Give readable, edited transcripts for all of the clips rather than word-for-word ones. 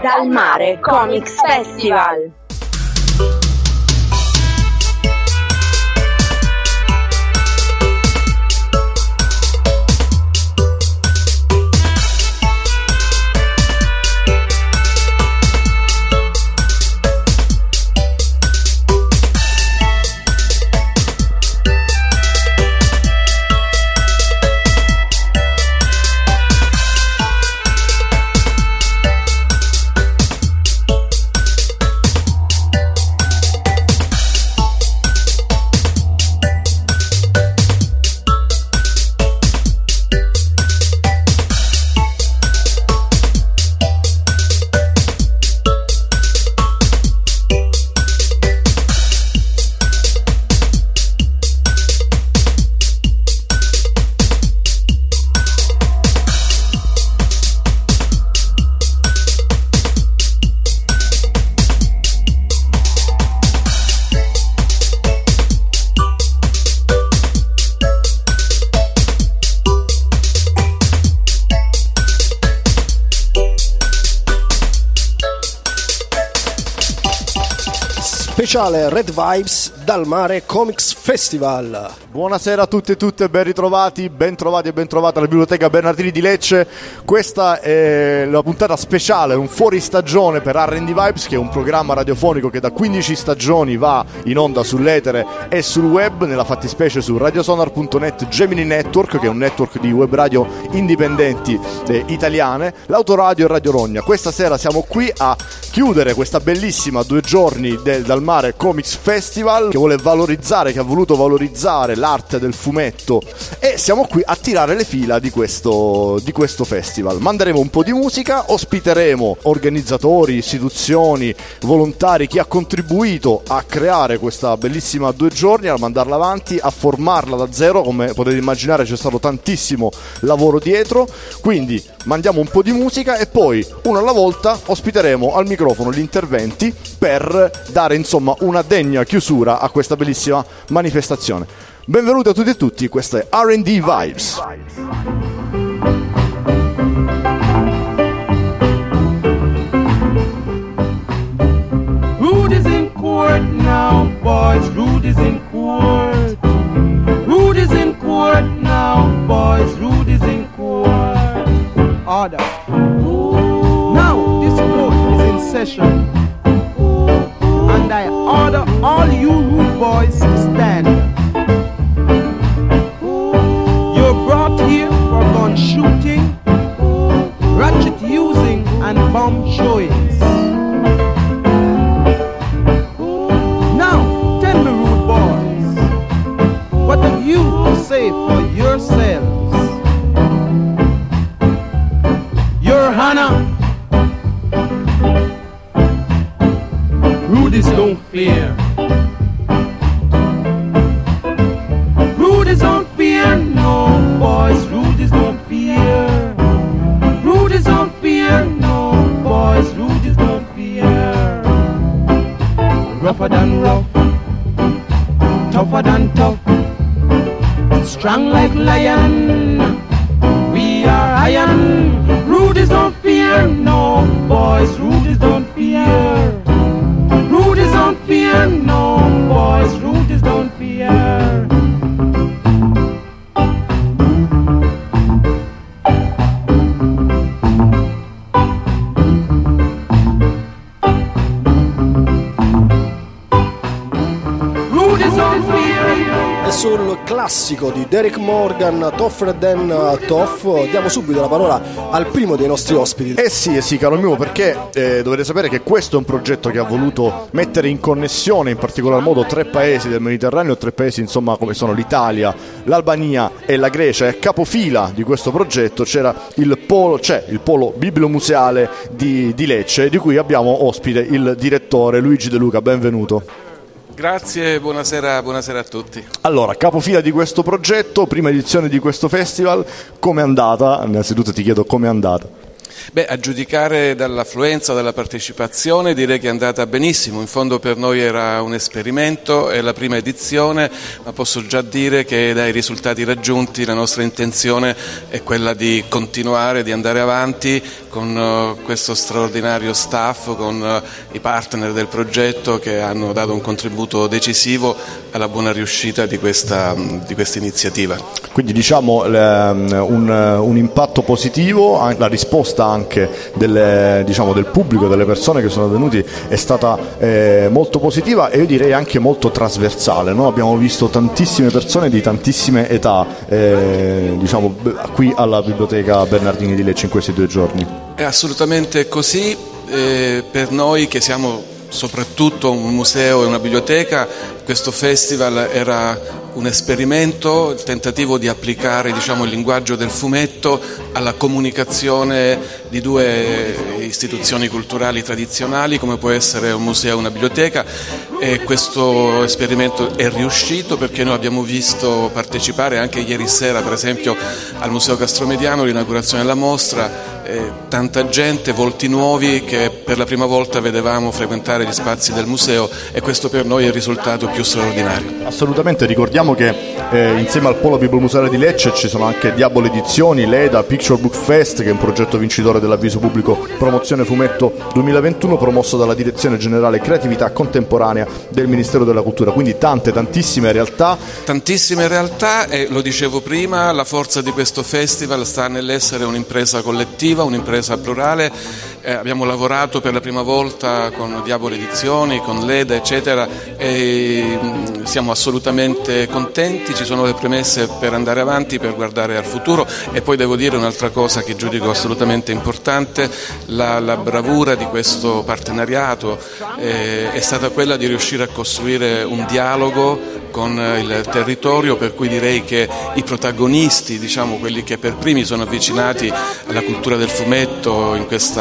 Dal Mare Comics Festival. Speciale Red Vibes Dal Mare Comics Festival. Buonasera a tutti e tutte, ben ritrovati e ben trovata alla Biblioteca Bernardini di Lecce. Questa è la puntata speciale, un fuori stagione per R&D Vibes, che è un programma radiofonico che da 15 stagioni va in onda sull'etere e sul web, nella fattispecie su radiosonar.net Gemini Network, che è un network di web radio indipendenti italiane, l'Autoradio e Radio Rogna. Questa sera siamo qui a chiudere questa bellissima 2 giorni del Dal Mare Comics Festival, che ha voluto valorizzare l'arte del fumetto, e siamo qui a tirare le fila di questo festival. Manderemo un po' di musica, ospiteremo organizzatori, istituzioni, volontari, chi ha contribuito a creare questa bellissima 2 giorni, a mandarla avanti, a formarla da zero. Come potete immaginare c'è stato tantissimo lavoro dietro, quindi mandiamo un po' di musica e poi uno alla volta ospiteremo al microfono gli interventi per dare insomma una degna chiusura a questa bellissima manifestazione. Benvenuti a tutti e tutti, questa è R&D Vibes. Rude is in court now, boys, Rude is in court. Rude is in court now, boys, Rude is in court. Order. Now this court is in session, and I order all you rude boys to stand. You're brought here for gun shooting, ratchet using, and bomb showings. Now, tell me, rude boys, what have you to say for yourselves? Your Hannah, rudies don't fear. Rudies don't fear, no boys, rudies don't fear. Rudies don't fear, no boys, rudies don't fear. Rougher than rough, tougher than tough, strong like lion, we are iron. Rudies don't fear, no boys, rudies don't fear. Rudies don't fear, no boys, rudies don't fear. Sul classico di Derek Morgan, Tougher Than Tough, diamo subito la parola al primo dei nostri ospiti. Sì, caro mio, perché dovete sapere che questo è un progetto che ha voluto mettere in connessione in particolar modo 3 paesi del Mediterraneo, 3 paesi insomma come sono l'Italia, l'Albania e la Grecia. E a capofila di questo progetto c'è il polo bibliomuseale di Lecce, di cui abbiamo ospite il direttore Luigi De Luca. Benvenuto. Grazie, buonasera a tutti. Allora, capofila di questo progetto, prima edizione di questo festival, com'è andata? Innanzitutto ti chiedo com'è andata. A giudicare dall'affluenza, dalla partecipazione, direi che è andata benissimo. In fondo per noi era un esperimento, è la prima edizione, ma posso già dire che dai risultati raggiunti la nostra intenzione è quella di continuare, di andare avanti con questo straordinario staff, con i partner del progetto che hanno dato un contributo decisivo alla buona riuscita di questa iniziativa. Quindi diciamo un impatto positivo, la risposta anche del pubblico, delle persone che sono venuti è stata molto positiva, e io direi anche molto trasversale, no? Abbiamo visto tantissime persone di tantissime età qui alla Biblioteca Bernardini di Lecce in questi 2 giorni. È assolutamente così, per noi che siamo soprattutto un museo e una biblioteca, questo festival era un esperimento, il tentativo di applicare il linguaggio del fumetto alla comunicazione di 2 istituzioni culturali tradizionali come può essere un museo e una biblioteca, e questo esperimento è riuscito perché noi abbiamo visto partecipare anche ieri sera per esempio al Museo Castromediano, l'inaugurazione della mostra, tanta gente, volti nuovi che per la prima volta vedevamo frequentare gli spazi del museo, e questo per noi è il risultato più straordinario. Assolutamente, ricordiamo che insieme al Polo Bibliomuseale di Lecce ci sono anche Diabolo Edizioni, l'EDA, Picture Book Fest, che è un progetto vincitore dell'avviso pubblico Promozione Fumetto 2021 promosso dalla Direzione Generale Creatività Contemporanea del Ministero della Cultura, quindi tantissime realtà. Tantissime realtà, e lo dicevo prima, la forza di questo festival sta nell'essere un'impresa collettiva, un'impresa plurale. Abbiamo lavorato per la prima volta con Diabolo Edizioni, con l'EDA eccetera, e siamo assolutamente contenti, ci sono le premesse per andare avanti, per guardare al futuro. E poi devo dire un'altra cosa che giudico assolutamente importante: la bravura di questo partenariato è stata quella di riuscire a costruire un dialogo con il territorio, per cui direi che i protagonisti, quelli che per primi sono avvicinati alla cultura del fumetto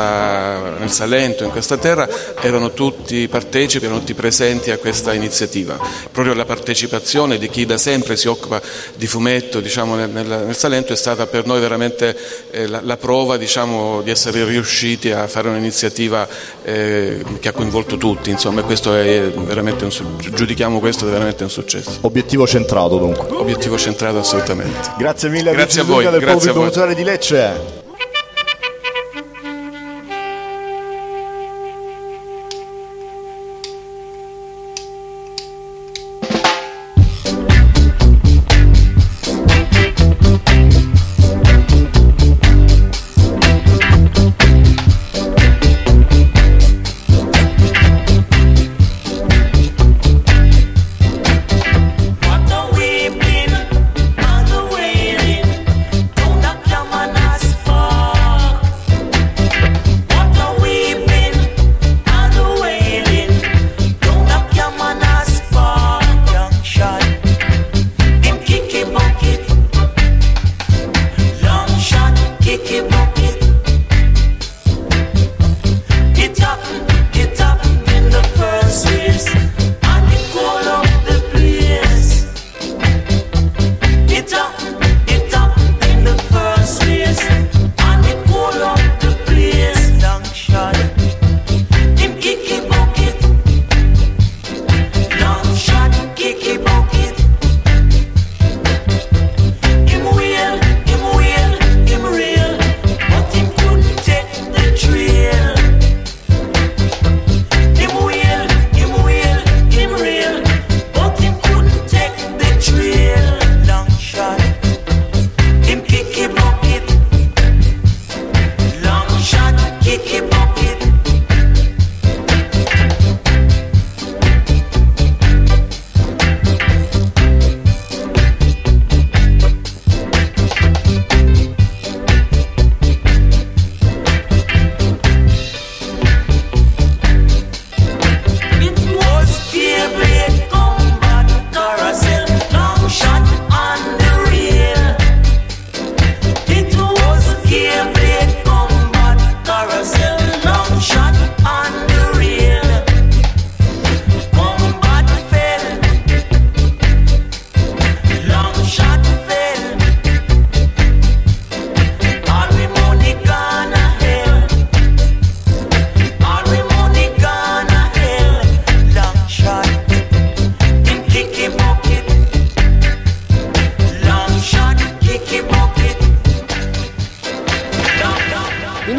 nel Salento, in questa terra, erano tutti partecipi, erano tutti presenti a questa iniziativa. Proprio la partecipazione di chi da sempre si occupa di fumetto nel Salento è stata per noi veramente la prova di essere riusciti a fare un'iniziativa che ha coinvolto tutti, insomma, e questo è veramente giudichiamo questo veramente un successo. Obiettivo centrato dunque. Obiettivo centrato assolutamente. Grazie mille grazie a voi, del Polo grazie Bibliomuseale di Lecce. Don't come and ask for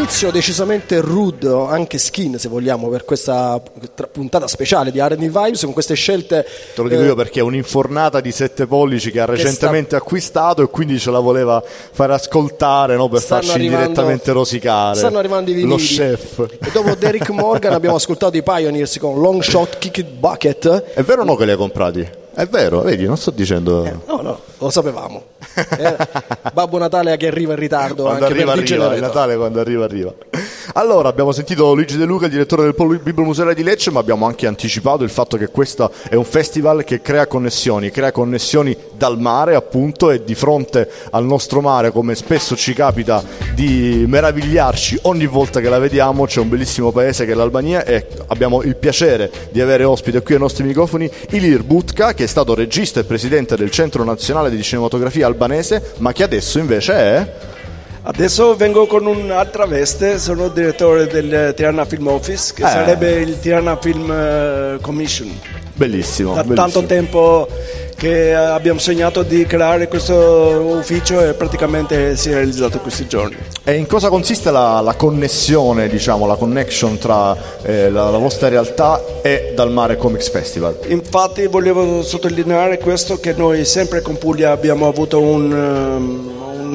inizio decisamente rude, anche skin se vogliamo, per questa puntata speciale di R&D Vibes, con queste scelte. Te lo dico io perché è un'infornata di 7 pollici che ha recentemente acquistato e quindi ce la voleva fare ascoltare, no, per farci direttamente rosicare. Stanno arrivando i vinili. Lo chef. E dopo Derek Morgan abbiamo ascoltato i Pioneers con Long Shot Kick It Bucket. È vero o no che li hai comprati? È vero, vedi, non sto dicendo... No, lo sapevamo. Babbo Natale che arriva in ritardo. Quando anche arriva, per arriva, il Natale quando arriva. Allora, abbiamo sentito Luigi De Luca, il direttore del Polo Bibliomuseale di Lecce, ma abbiamo anche anticipato il fatto che questo è un festival che crea connessioni dal mare, appunto, e di fronte al nostro mare, come spesso ci capita di meravigliarci ogni volta che la vediamo, c'è un bellissimo paese che è l'Albania e abbiamo il piacere di avere ospite qui ai nostri microfoni Ilir Butka, che è stato regista e presidente del Centro Nazionale di Cinematografia Albanese, ma che adesso invece è... Adesso vengo con un'altra veste, sono direttore del Tirana Film Office, che sarebbe il Tirana Film Commission. Bellissimo. Tanto tempo che abbiamo sognato di creare questo ufficio e praticamente si è realizzato questi giorni. E in cosa consiste la connessione, diciamo, la connection tra la vostra realtà e Dal Mare Comics Festival? Infatti volevo sottolineare questo, che noi sempre con Puglia abbiamo avuto un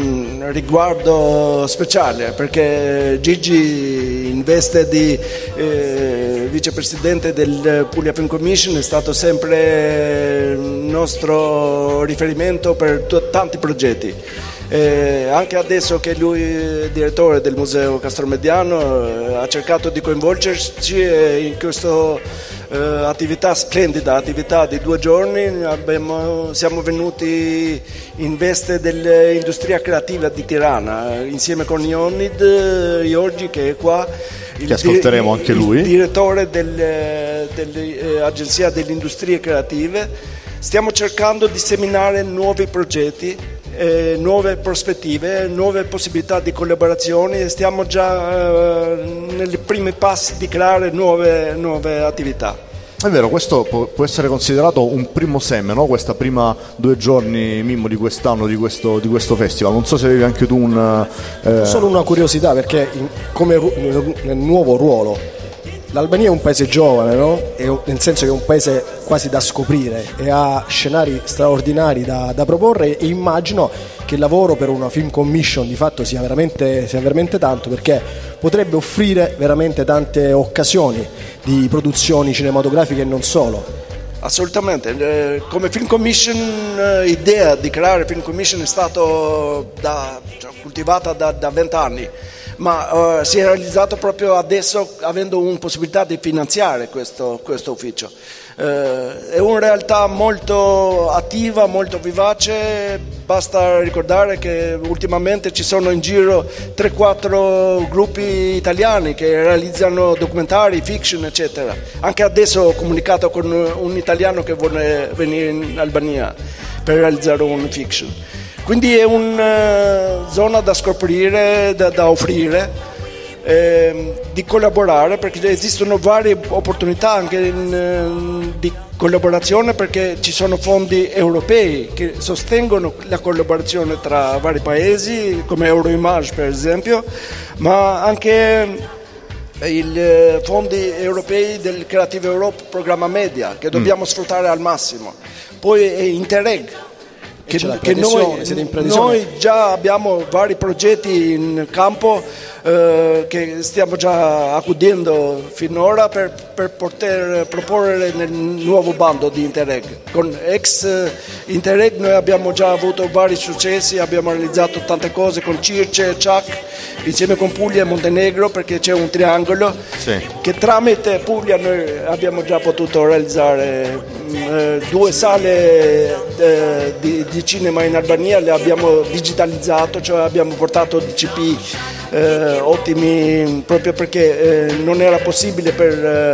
riguardo speciale, perché Gigi in veste di vicepresidente del Puglia Film Commission è stato sempre il nostro riferimento per tanti progetti. Anche adesso che lui è direttore del Museo Castromediano ha cercato di coinvolgerci in questa attività splendida, attività di 2 giorni. Siamo venuti in veste dell'industria creativa di Tirana insieme con Ionid Iorgi, che è qua, che ascolteremo anche lui, il direttore dell'Agenzia delle Industrie Creative. Stiamo cercando di seminare nuovi progetti, nuove prospettive, nuove possibilità di collaborazione. Stiamo già nei primi passi di creare nuove attività. È vero, questo può essere considerato un primo seme, no? Questa prima 2 giorni, Mimmo, di quest'anno, di questo festival. Non so se avevi anche tu Solo una curiosità, perché come nel nuovo ruolo l'Albania è un paese giovane, no? Nel senso che è un paese quasi da scoprire e ha scenari straordinari da proporre, e immagino che il lavoro per una film commission di fatto sia veramente tanto, perché potrebbe offrire veramente tante occasioni di produzioni cinematografiche e non solo. Assolutamente, come Film Commission, l'idea di creare Film Commission è stata coltivata da 20 anni, ma si è realizzato proprio adesso, avendo una possibilità di finanziare questo ufficio. È una realtà molto attiva, molto vivace. Basta ricordare che ultimamente ci sono in giro 3-4 gruppi italiani che realizzano documentari, fiction, eccetera. Anche adesso ho comunicato con un italiano che vuole venire in Albania per realizzare un fiction. Quindi è una zona da scoprire, da offrire, di collaborare, perché esistono varie opportunità anche di collaborazione, perché ci sono fondi europei che sostengono la collaborazione tra vari paesi, come Euroimage per esempio, ma anche i fondi europei del Creative Europe programma media, che dobbiamo sfruttare al massimo. Poi è Interreg, che noi già abbiamo vari progetti in campo che stiamo già accudendo finora per poter proporre nel nuovo bando di Interreg. Con ex Interreg noi abbiamo già avuto vari successi, abbiamo realizzato tante cose con Circe e Ciac, insieme con Puglia e Montenegro, perché c'è un triangolo che tramite Puglia noi abbiamo già potuto realizzare 2 sale di cinema in Albania, le abbiamo digitalizzato, cioè abbiamo portato DCP ottimi, proprio perché non era possibile per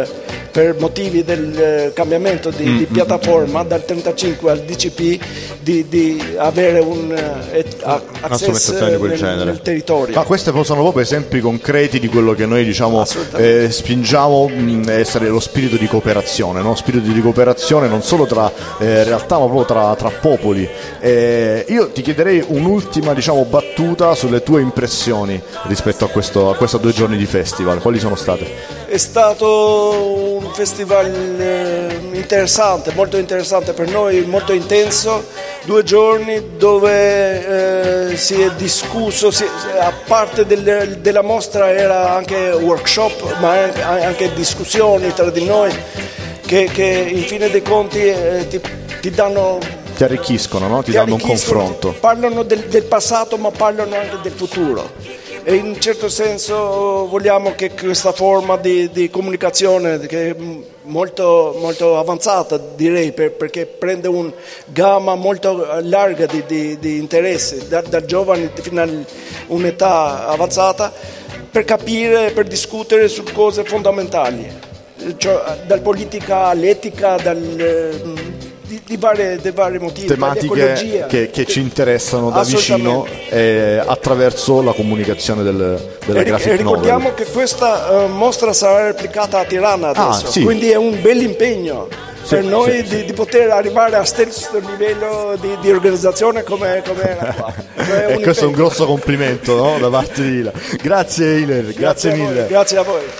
per motivi del cambiamento di piattaforma dal 35 al DCP di avere un accesso nel territorio. Ma questi sono proprio esempi concreti di quello che noi spingiamo essere lo spirito di cooperazione, no? Spirito di cooperazione non solo tra realtà ma proprio tra popoli. Io ti chiederei un'ultima battuta sulle tue impressioni rispetto a questi 2 giorni di festival. Quali sono state? È stato un festival interessante, molto interessante per noi, molto intenso, 2 giorni dove si è discusso, a parte della mostra era anche workshop, ma anche discussioni tra di noi che in fine dei conti ti danno... Ti arricchiscono, no? Ti danno un confronto. Parlano del passato ma parlano anche del futuro. E in un certo senso vogliamo che questa forma di comunicazione, che è molto, molto avanzata direi, perché prende una gamma molto larga di interessi, da giovani fino a un'età avanzata, per capire, per discutere su cose fondamentali, cioè, dal politica all'etica, di vari motivi, tematiche che ci interessano da vicino attraverso la comunicazione della graphic novel. Ricordiamo che questa mostra sarà replicata a Tirana adesso, quindi è un bel impegno per noi di poter arrivare a stesso livello di organizzazione come era qua. E questo è un grosso complimento, no? Da parte di Ila. Grazie Iler, grazie mille. Grazie a voi.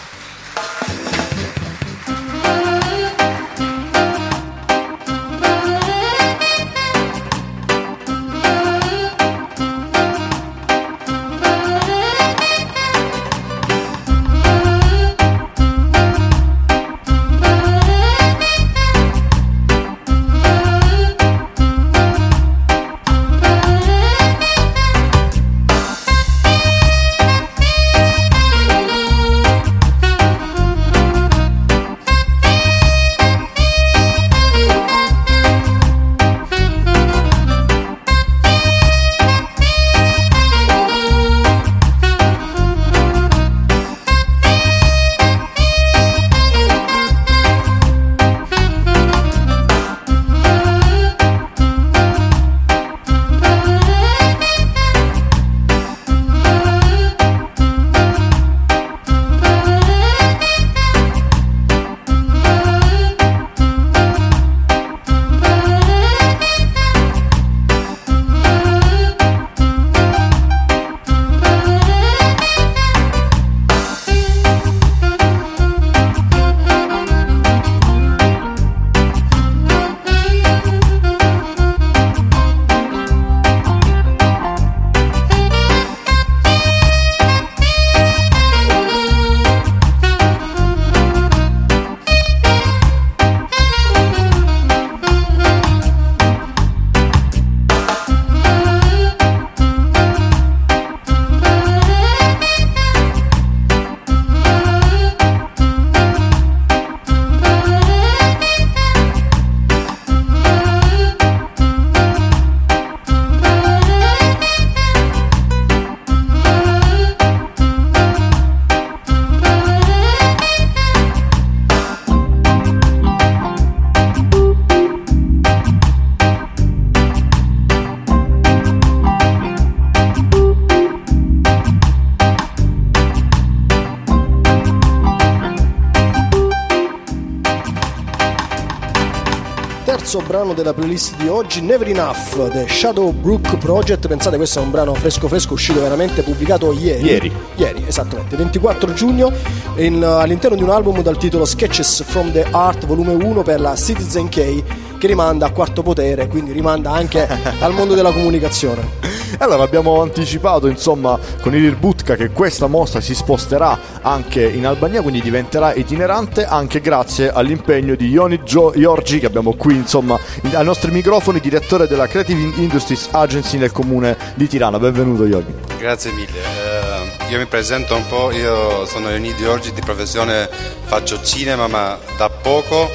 terzo brano della playlist di oggi, Never Enough, The Shadowbrook Project. Pensate, questo è un brano fresco uscito veramente, pubblicato ieri, esattamente, 24 giugno, all'interno di un album dal titolo Sketches from the Art volume 1 per la Citizen K, che rimanda a Quarto Potere, quindi rimanda anche al mondo della comunicazione. Allora, abbiamo anticipato insomma con Ilir Butka che questa mostra si sposterà anche in Albania, quindi diventerà itinerante, anche grazie all'impegno di Ioni Giorgi, che abbiamo qui insomma ai nostri microfoni, direttore della Creative Industries Agency nel comune di Tirana. Benvenuto Ioni. Grazie mille. Io mi presento un po', io sono Ioni Giorgi, di professione faccio cinema, ma da poco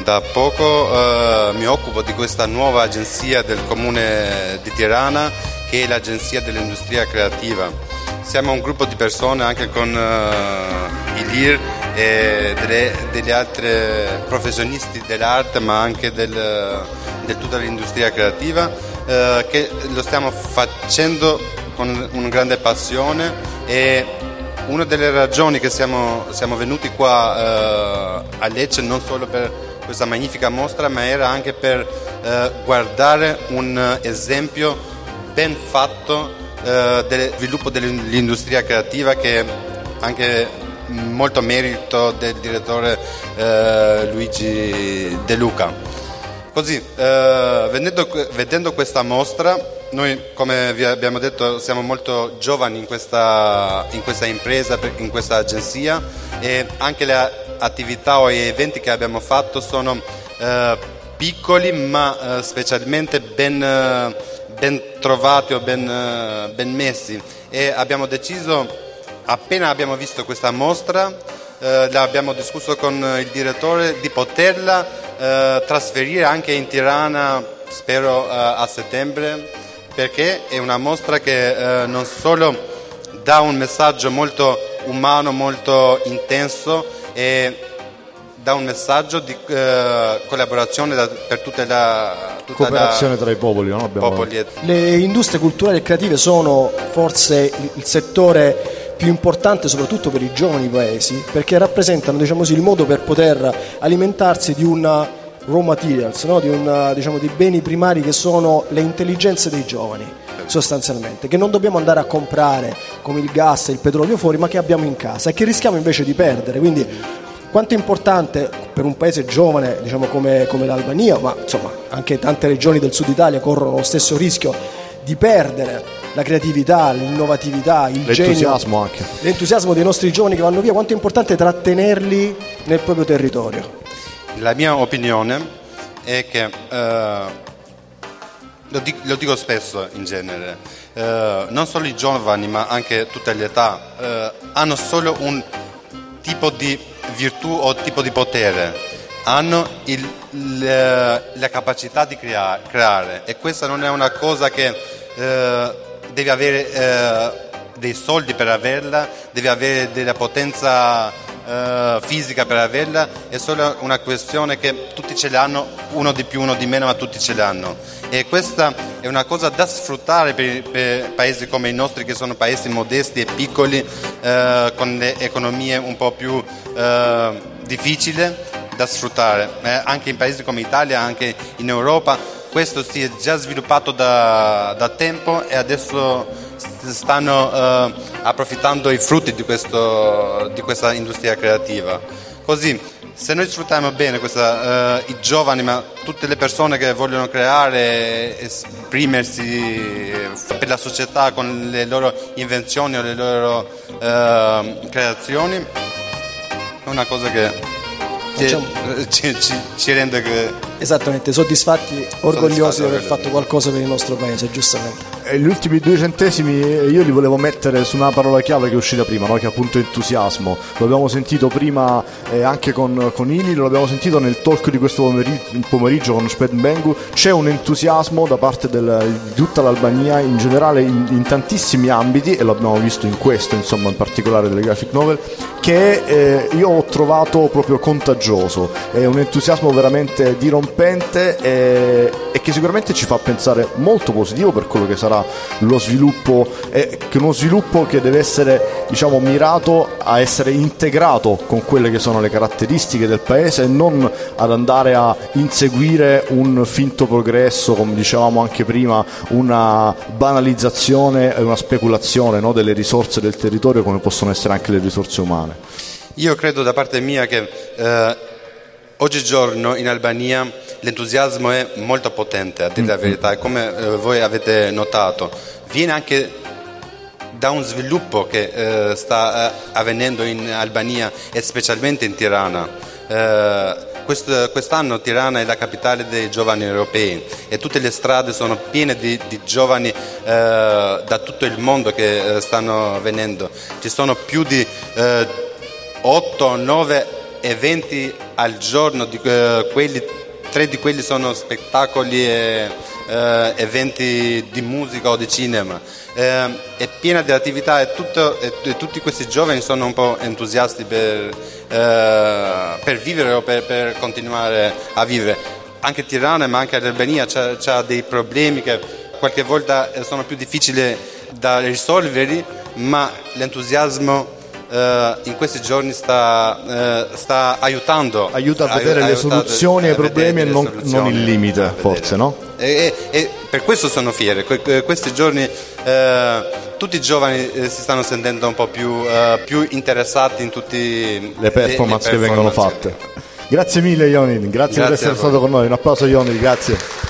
mi occupo di questa nuova agenzia del comune di Tirana, che è l'agenzia dell'industria creativa. Siamo un gruppo di persone anche con Ilir e degli altri professionisti dell'arte, ma anche di tutta l'industria creativa, che lo stiamo facendo con una grande passione. E una delle ragioni che siamo venuti qua a Lecce non solo per questa magnifica mostra, ma era anche per guardare un esempio ben fatto del sviluppo dell'industria creativa, che anche molto merito del direttore Luigi De Luca. Così, vedendo questa mostra, noi, come vi abbiamo detto, siamo molto giovani in questa impresa, in questa agenzia, e anche le attività o gli eventi che abbiamo fatto sono piccoli, ma specialmente ben trovati o ben messi. E abbiamo deciso, appena abbiamo visto questa mostra, abbiamo discusso con il direttore di poterla trasferire anche in Tirana, spero a settembre, perché è una mostra che non solo dà un messaggio molto umano, molto intenso, e dà un messaggio di collaborazione per tutta cooperazione tra i popoli, no? popoli. Le industrie culturali e creative sono forse il settore più importante soprattutto per i giovani paesi, perché rappresentano, diciamo così, il modo per poter alimentarsi di una raw materials, no? di beni primari che sono le intelligenze dei giovani, sostanzialmente, che non dobbiamo andare a comprare come il gas e il petrolio fuori, ma che abbiamo in casa e che rischiamo invece di perdere. Quindi quanto è importante per un paese giovane, diciamo come l'Albania, ma insomma anche tante regioni del sud Italia corrono lo stesso rischio di perdere la creatività, l'innovatività, l'entusiasmo anche. L'entusiasmo dei nostri giovani che vanno via. Quanto è importante trattenerli nel proprio territorio. La mia opinione è che, lo dico spesso in genere, non solo i giovani ma anche tutte le età hanno solo un tipo di virtù o tipo di potere, hanno la capacità di creare, e questa non è una cosa che devi avere dei soldi per averla, devi avere della potenza fisica per averla, è solo una questione che tutti ce l'hanno, uno di più, uno di meno, ma tutti ce l'hanno. E questa è una cosa da sfruttare per paesi come i nostri, che sono paesi modesti e piccoli, con le economie un po' più difficili da sfruttare. Anche in paesi come Italia, anche in Europa, questo si è già sviluppato da tempo, e adesso stanno approfittando i frutti di questa industria creativa. Così, se noi sfruttiamo bene i giovani, ma tutte le persone che vogliono creare, esprimersi per la società con le loro invenzioni o le loro creazioni, è una cosa che ci rende esattamente soddisfatti, orgogliosi di aver fatto qualcosa per il nostro paese, giustamente. Gli ultimi 2 centesimi io li volevo mettere su una parola chiave che è uscita prima, no? Che è appunto entusiasmo. Lo abbiamo sentito prima anche con Ili, lo abbiamo sentito nel talk di questo pomeriggio con Sped Bengu. C'è un entusiasmo da parte di tutta l'Albania in generale, in tantissimi ambiti, e lo abbiamo visto in questo, insomma, in particolare delle graphic novel, che io ho trovato proprio contagioso. È un entusiasmo veramente dirompente e che sicuramente ci fa pensare molto positivo per quello che sarà lo sviluppo, che uno sviluppo che deve essere, diciamo, mirato a essere integrato con quelle che sono le caratteristiche del paese, e non ad andare a inseguire un finto progresso, come dicevamo anche prima, una banalizzazione e una speculazione, no, delle risorse del territorio, come possono essere anche le risorse umane. Io credo da parte mia che oggigiorno in Albania l'entusiasmo è molto potente, a dire la verità, e come voi avete notato viene anche da un sviluppo che sta avvenendo in Albania e specialmente in Tirana. Quest'anno Tirana è la capitale dei giovani europei, e tutte le strade sono piene di giovani da tutto il mondo che stanno venendo. Ci sono più di 8-9 eventi al giorno, 3 di quelli sono spettacoli eventi di musica o di cinema, è piena di attività e tutti questi giovani sono un po' entusiasti per vivere o per continuare a vivere. Anche Tirana ma anche l'Albania c'ha dei problemi che qualche volta sono più difficili da risolvere, ma l'entusiasmo in questi giorni sta aiutando. Aiuta a vedere le soluzioni ai problemi e non il limite, forse, no? E per questo sono fiero. Questi giorni tutti i giovani si stanno sentendo un po' più interessati in tutte le performance che vengono fatte. Grazie mille Ionid, grazie per essere stato con noi. Un applauso Ionid, grazie.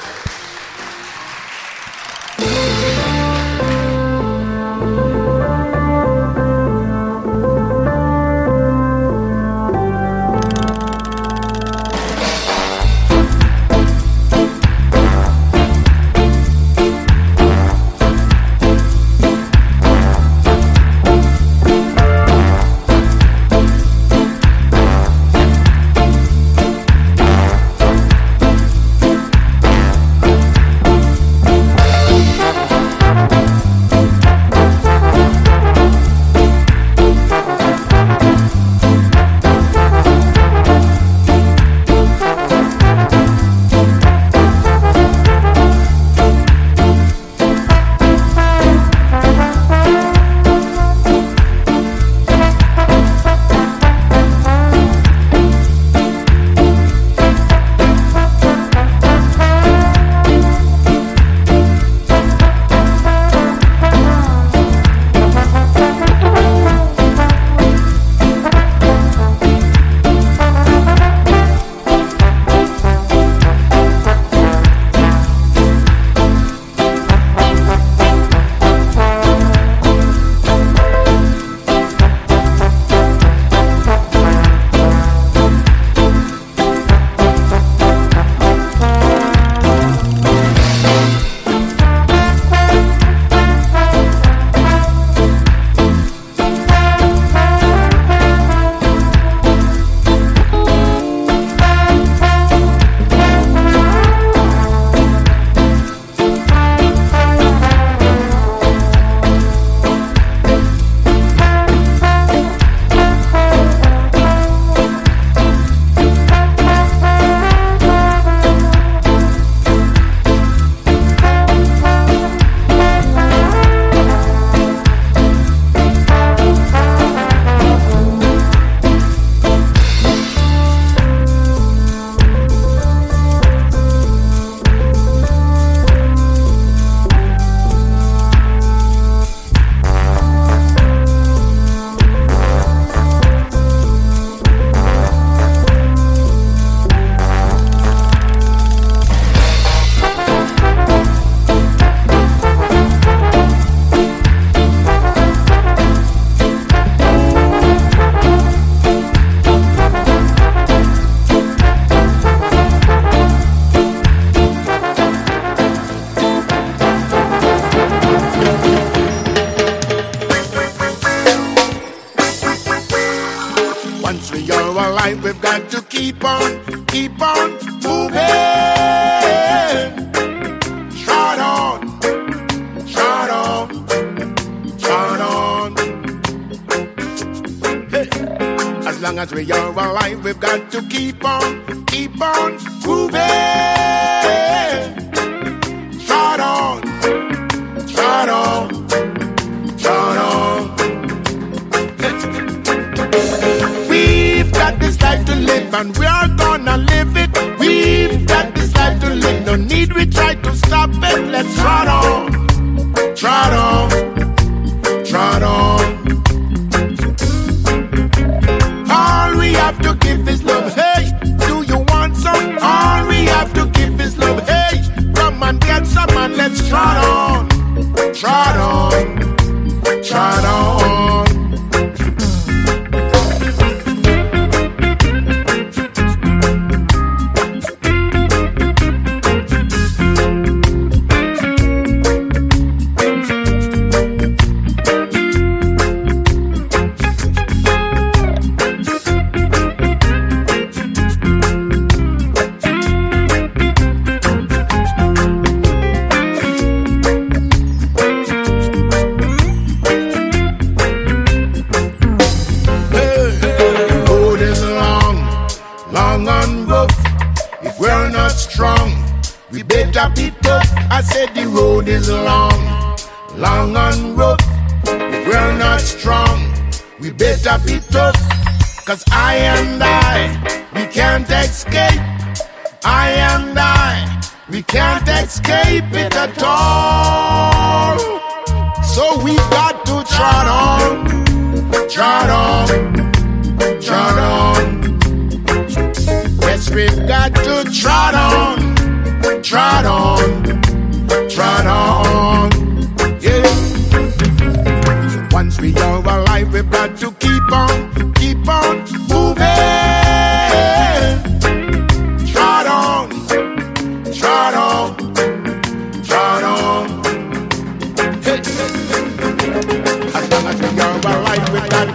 As we are alive, we've got to keep on moving. Trot on, trot on, trot on. We've got this life to live and we are gonna live it. We've got this life to live, no need we try to stop it. Let's trot on, trot on, trot on. All we have to give is love, hey, do you want some? All we have to give is love, hey, come and get some and let's trot on, trot on, trot on. I said the road is long, long and rough. If we're not strong, we better be tough. 'Cause I and I, we can't escape. I and I, we can't escape it at all. So we've got to trot on, trot on, trot on. Yes, we've got to trot on, trot on, trot on. Yeah. Once we are alive, we've got to keep on moving. Trot on, trot on, trot on. Hey. As long as we are alive, we've got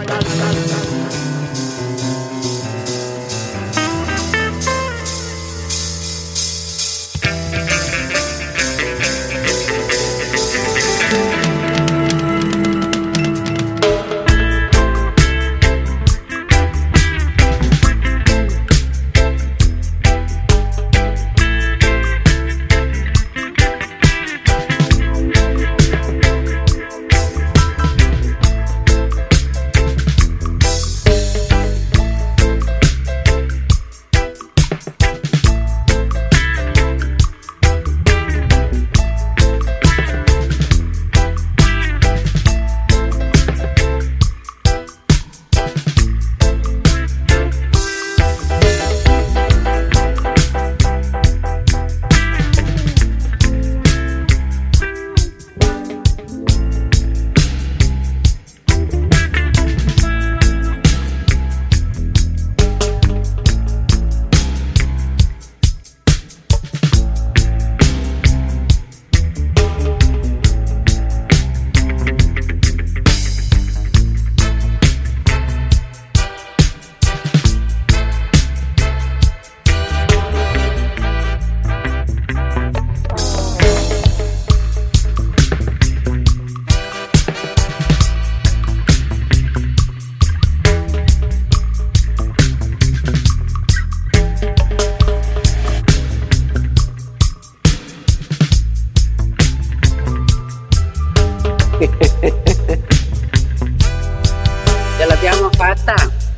Ce l'abbiamo fatta.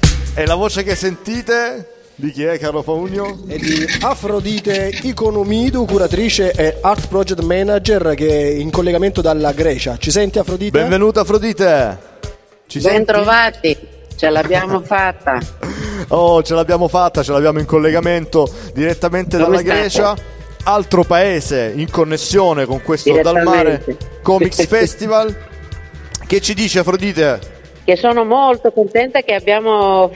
E la voce che sentite di chi è, Carlo Faugno? È di Afrodite Economidu, curatrice e art project manager, che è in collegamento dalla Grecia. Ci senti, Afrodite? Benvenuta, Afrodite. Ci Ben senti? trovati, ce l'abbiamo fatta. Oh, ce l'abbiamo fatta, ce l'abbiamo in collegamento direttamente Come dalla state? Grecia. Altro paese in connessione con questo Dal Mare Comics Festival. Che ci dice, Afrodite? Che sono molto contenta che abbiamo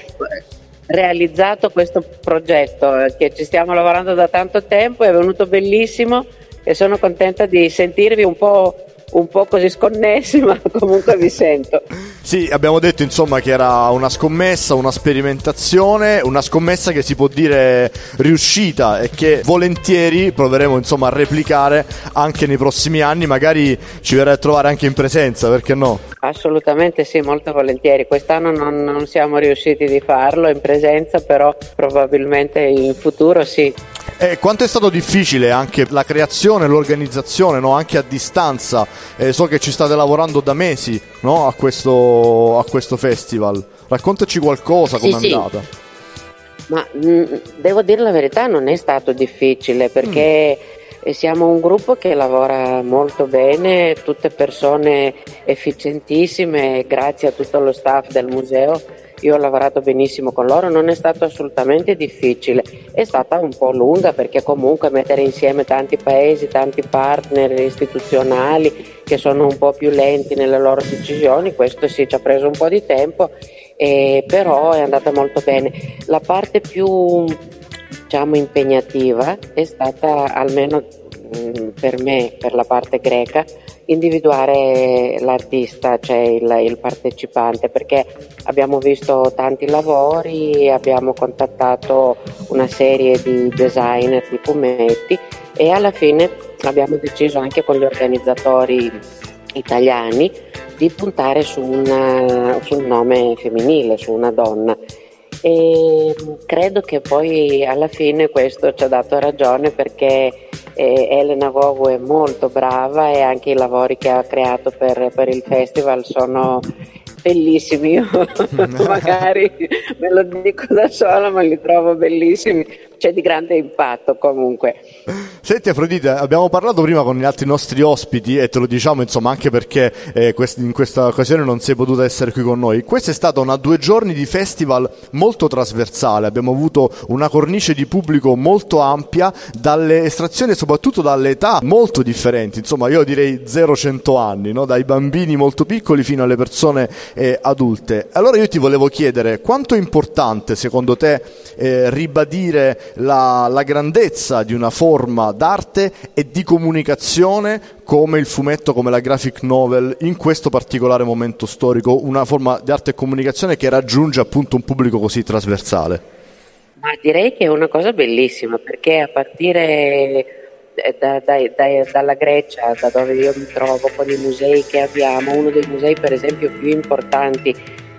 realizzato questo progetto, che ci stiamo lavorando da tanto tempo, è venuto bellissimo e sono contenta di sentirvi un po' così sconnessi, ma comunque vi sento. Sì, abbiamo detto insomma che era una scommessa, una sperimentazione, una scommessa che si può dire riuscita e che volentieri proveremo insomma a replicare anche nei prossimi anni, magari ci verrà a trovare anche in presenza, perché no? Assolutamente sì, molto volentieri. Quest'anno non siamo riusciti di farlo in presenza, però probabilmente in futuro sì. Quanto è stato difficile anche la creazione, l'organizzazione, no? Anche a distanza. So che ci state lavorando da mesi, no? a questo festival. Raccontaci qualcosa, com'è andata. Ma devo dire la verità, non è stato difficile, perché siamo un gruppo che lavora molto bene, tutte persone efficientissime, grazie a tutto lo staff del museo. Io ho lavorato benissimo con loro, non è stato assolutamente difficile, è stata un po' lunga perché comunque mettere insieme tanti paesi, tanti partner istituzionali che sono un po' più lenti nelle loro decisioni, questo sì, ci ha preso un po' di tempo, però è andata molto bene. La parte più, diciamo, impegnativa è stata, almeno per me, per la parte greca, individuare l'artista, cioè il partecipante, perché abbiamo visto tanti lavori, abbiamo contattato una serie di designer di fumetti e alla fine abbiamo deciso anche con gli organizzatori italiani di puntare su un nome femminile, su una donna. E credo che poi alla fine questo ci ha dato ragione, perché Elena Vovo è molto brava e anche i lavori che ha creato per il festival sono bellissimi. Io magari me lo dico da sola, ma li trovo bellissimi, c'è di grande impatto comunque. Senti Afrodite, abbiamo parlato prima con gli altri nostri ospiti e te lo diciamo insomma anche perché in questa occasione non sei potuta essere qui con noi. Questa è stata una 2 giorni di festival molto trasversale, abbiamo avuto una cornice di pubblico molto ampia, dalle estrazioni e soprattutto dalle età molto differenti, insomma io direi 0-100 anni, no? Dai bambini molto piccoli fino alle persone adulte. Allora io ti volevo chiedere quanto è importante secondo te ribadire la grandezza di una forma d'arte e di comunicazione come il fumetto, come la graphic novel in questo particolare momento storico, una forma di arte e comunicazione che raggiunge appunto un pubblico così trasversale? Ma direi che è una cosa bellissima, perché a partire dalla Grecia, da dove io mi trovo, con i musei che abbiamo, uno dei musei per esempio più importanti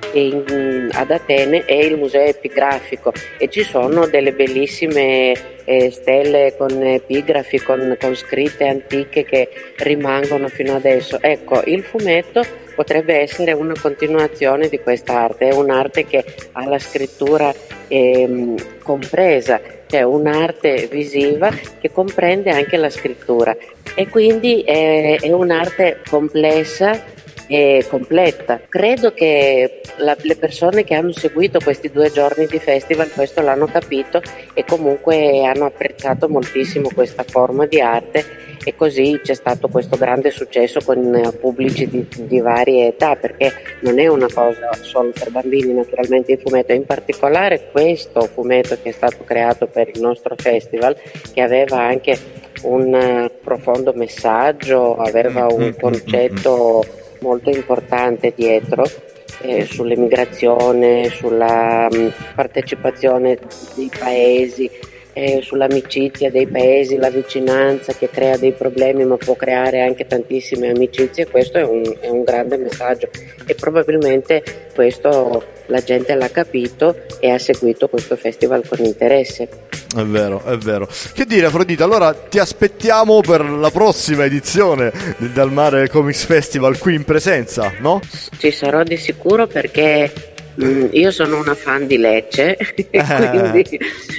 ad Atene è il museo epigrafico e ci sono delle bellissime stelle con epigrafi, con scritte antiche che rimangono fino adesso. Ecco, il fumetto potrebbe essere una continuazione di questa arte, è un'arte che ha la scrittura compresa, cioè un'arte visiva che comprende anche la scrittura e quindi è un'arte complessa e completa. Credo che le persone che hanno seguito questi 2 giorni di festival questo l'hanno capito e comunque hanno apprezzato moltissimo questa forma di arte e così c'è stato questo grande successo con pubblici di varie età, perché non è una cosa solo per bambini naturalmente il fumetto, in particolare questo fumetto che è stato creato per il nostro festival, che aveva anche un profondo messaggio, aveva un concetto molto importante dietro sull'emigrazione, sulla partecipazione dei paesi, sull'amicizia dei paesi, la vicinanza che crea dei problemi ma può creare anche tantissime amicizie. Questo è un grande messaggio e probabilmente questo la gente l'ha capito e ha seguito questo festival con interesse. È vero, è vero. Che dire Afrodite, allora ti aspettiamo per la prossima edizione del Dal Mare Comics Festival qui in presenza, no? Ci sarò di sicuro perché io sono una fan di Lecce quindi,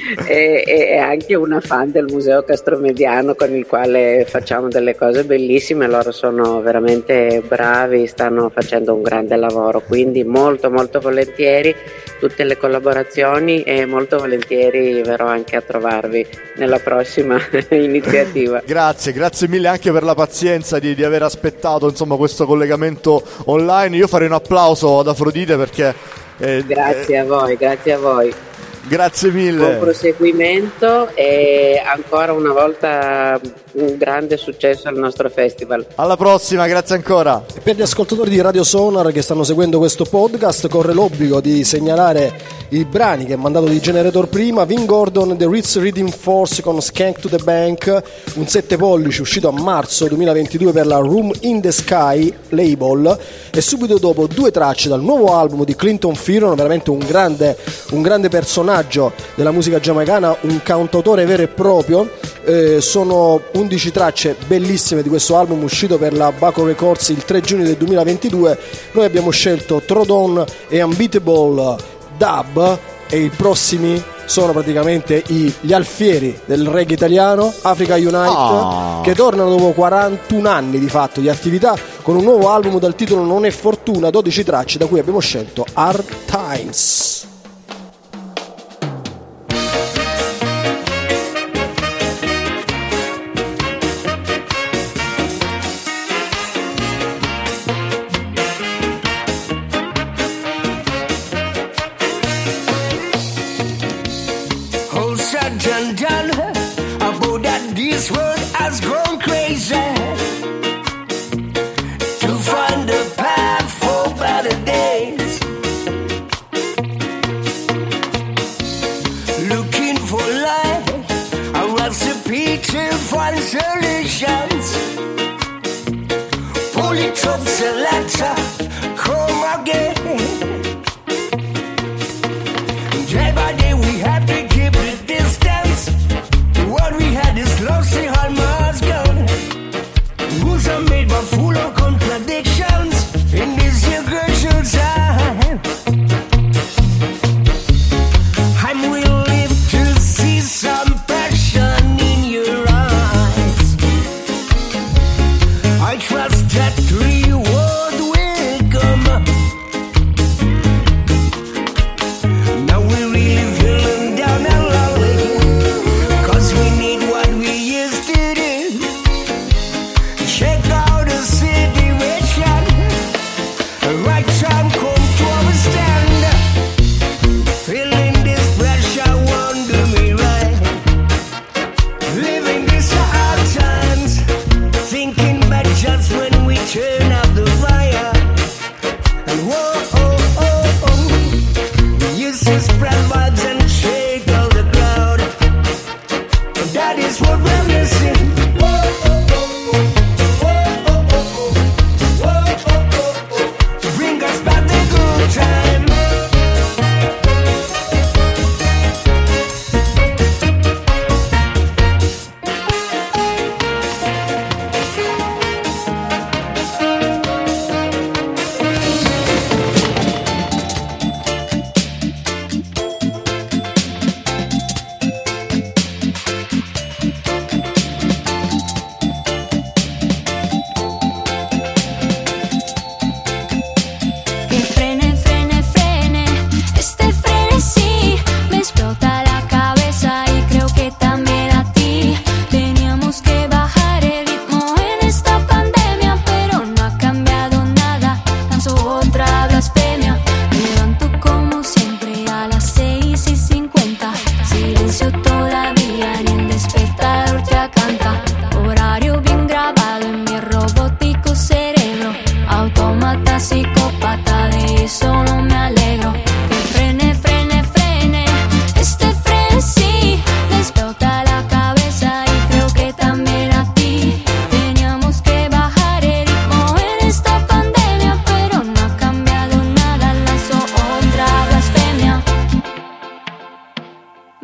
e anche una fan del Museo Castromediano con il quale facciamo delle cose bellissime. Loro sono veramente bravi, stanno facendo un grande lavoro, quindi molto molto volentieri tutte le collaborazioni e molto volentieri verrò anche a trovarvi nella prossima iniziativa. Grazie mille anche per la pazienza di aver aspettato insomma questo collegamento online. Io farei un applauso ad Afrodite perché grazie a voi. Grazie mille. Buon proseguimento e ancora una volta un grande successo al nostro festival. Alla prossima, grazie ancora. E per gli ascoltatori di Radio Sonar che stanno seguendo questo podcast corre l'obbligo di segnalare i brani che ha mandato di Generator prima: Vin Gordon, The Ritz Reading Force con Skank to the Bank, un 7 pollici uscito a marzo 2022 per la Room in the Sky label, e subito dopo 2 tracce dal nuovo album di Clinton Fearon, veramente un grande personaggio della musica giamaicana, un cantautore vero e proprio. Sono 11 tracce bellissime di questo album uscito per la Baco Records il 3 giugno del 2022. Noi abbiamo scelto Trodon e Unbeatable Dub e i prossimi sono praticamente gli alfieri del reggae italiano, Africa Unite, che tornano dopo 41 anni di fatto di attività con un nuovo album dal titolo Non è Fortuna, 12 tracce da cui abbiamo scelto Hard Times. Day by day we have to keep the distance. What we had is lost in our mind.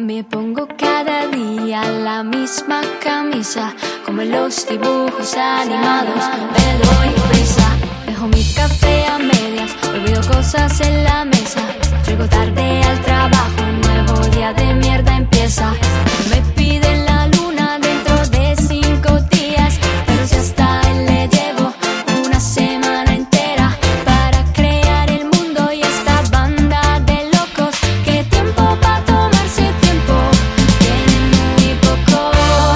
Me pongo cada día la misma camisa, como en los dibujos animados. Me doy prisa, dejo mi café a medias, olvido cosas en la mesa. Llego tarde al trabajo, un nuevo día de mierda empieza. Me piden la luna dentro de 5 días, pero si hasta él le llevo una semana entera para crear el mundo y esta banda de locos. ¿Qué tiempo para tomarse tiempo? Tienen muy poco.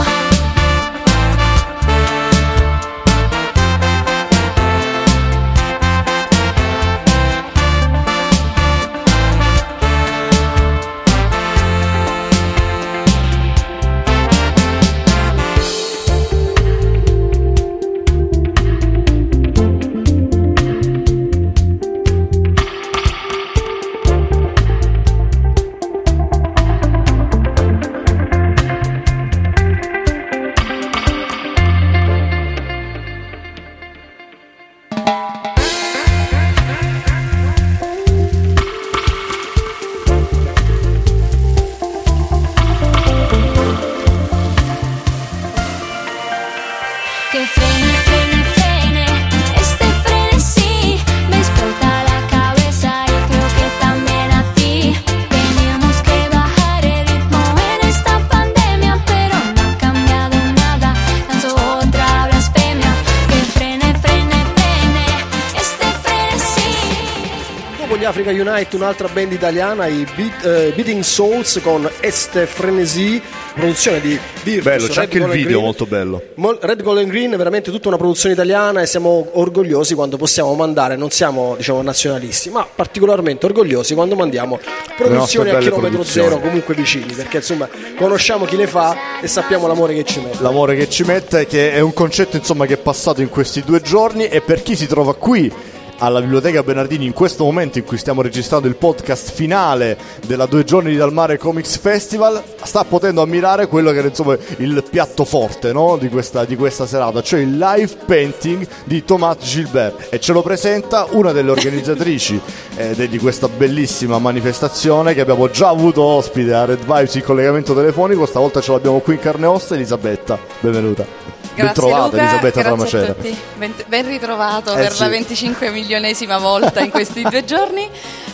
Que frene, frene, frene, este frenesí me explota la cabeza y creo que también a ti. Teníamos que bajar el ritmo en esta pandemia, pero no ha cambiado nada, lanzo otra blasfemia. Que frene, frene, frene, este frenesí. Dopo gli Africa Unite, un'altra band italiana, i Beating Souls con Este Frenesi, produzione di Virtus. Bello, c'è Red anche il Gold and video Green. molto bello. Red Gold and Green è veramente tutta una produzione italiana e siamo orgogliosi quando possiamo mandare, non siamo nazionalisti, ma particolarmente orgogliosi quando mandiamo produzioni a chilometro zero, comunque vicini, perché insomma conosciamo chi le fa e sappiamo l'amore che ci mette. L'amore che ci mette, che è un concetto insomma che è passato in questi 2 giorni, e per chi si trova qui alla Biblioteca Bernardini in questo momento in cui stiamo registrando il podcast finale della 2 giorni di Dal Mare Comics Festival, sta potendo ammirare quello che era insomma il piatto forte, no? di questa serata, cioè il live painting di Thomas Gilbert, e ce lo presenta una delle organizzatrici di questa bellissima manifestazione che abbiamo già avuto ospite a Red Vibes in collegamento telefonico. Stavolta ce l'abbiamo qui in carne e ossa. Elisabetta, benvenuta. Grazie Bentrovata, Luca, Elisabetta grazie Tramacera. a tutti, ben ritrovato per sì. la 25 milionesima volta in questi 2 giorni.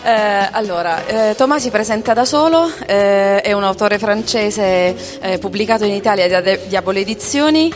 Thomas si presenta da solo, è un autore francese pubblicato in Italia da Diabolo Edizioni,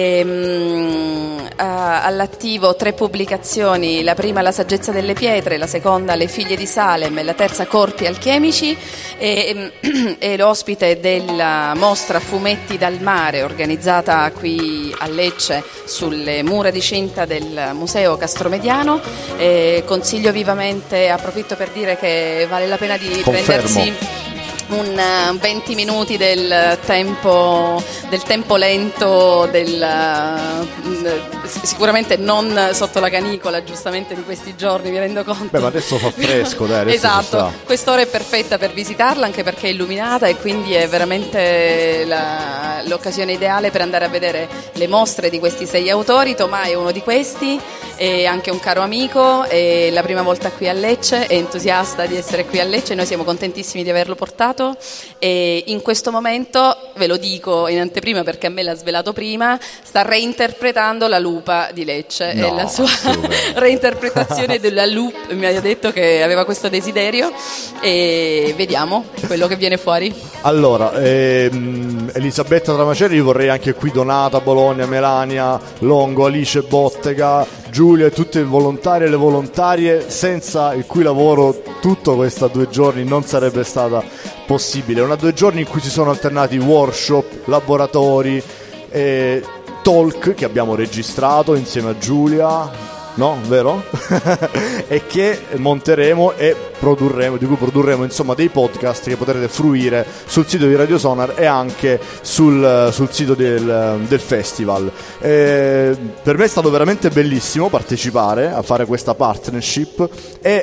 all'attivo 3 pubblicazioni, la prima La saggezza delle pietre, la seconda Le figlie di Salem e la terza Corpi alchemici, è l'ospite della mostra Fumetti dal Mare organizzata qui a Lecce sulle mura di cinta del Museo Castromediano. Consiglio vivamente, approfitto per dire che vale la pena di prendersi un 20 minuti del tempo lento, sicuramente non sotto la canicola, giustamente, di questi giorni, mi rendo conto. Beh, ma adesso fa fresco, dai, adesso esatto, quest'ora è perfetta per visitarla, anche perché è illuminata, e quindi è veramente l'occasione ideale per andare a vedere le mostre di questi 6 autori. Tomà è uno di questi, è anche un caro amico, è la prima volta qui a Lecce, è entusiasta di essere qui a Lecce, noi siamo contentissimi di averlo portato, e in questo momento, ve lo dico in anteprima perché a me l'ha svelato prima, sta reinterpretando La Lupa di Lecce. No, è la sua reinterpretazione della Lupa, mi ha detto che aveva questo desiderio, e vediamo quello che viene fuori. Allora, Elisabetta Tramaceri, io vorrei anche qui Donata, Bologna, Melania, Longo, Alice, Bottega, Giulia e tutti i volontari e le volontarie, senza il cui lavoro tutta questa 2 giorni non sarebbe stata possibile. Una 2 giorni in cui si sono alternati workshop, laboratori, talk che abbiamo registrato insieme a Giulia, no? Vero? E che monteremo e produrremo, di cui produrremo insomma dei podcast che potrete fruire sul sito di Radio Sonar e anche sul sito del festival. Per me è stato veramente bellissimo partecipare a fare questa partnership, e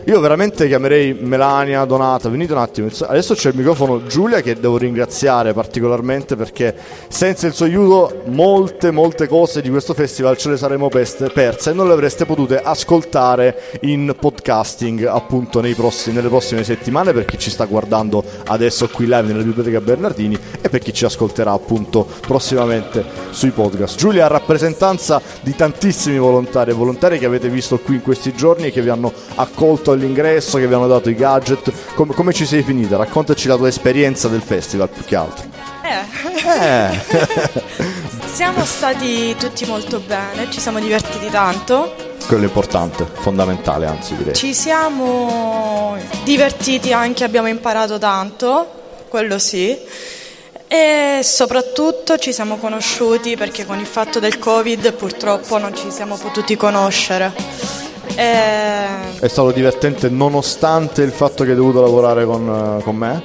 Io veramente chiamerei Melania, Donata, venite un attimo. Adesso c'è il microfono Giulia, che devo ringraziare particolarmente, perché senza il suo aiuto molte cose di questo festival ce le saremmo perse e non le avreste potute ascoltare in podcasting appunto nelle prossime settimane, per chi ci sta guardando adesso qui live nella Biblioteca Bernardini e per chi ci ascolterà appunto prossimamente sui podcast. Giulia, a rappresentanza di tantissimi volontari e volontarie che avete visto qui in questi giorni e che vi hanno accolto all'ingresso, che vi hanno dato i gadget, come ci sei finita? Raccontaci la tua esperienza del festival, più che altro. Siamo stati tutti molto bene, ci siamo divertiti tanto. Quello è importante, fondamentale, anzi direi. Ci siamo divertiti anche, abbiamo imparato tanto, quello sì. E soprattutto ci siamo conosciuti, perché con il fatto del Covid purtroppo non ci siamo potuti conoscere. È stato divertente nonostante il fatto che hai dovuto lavorare con me?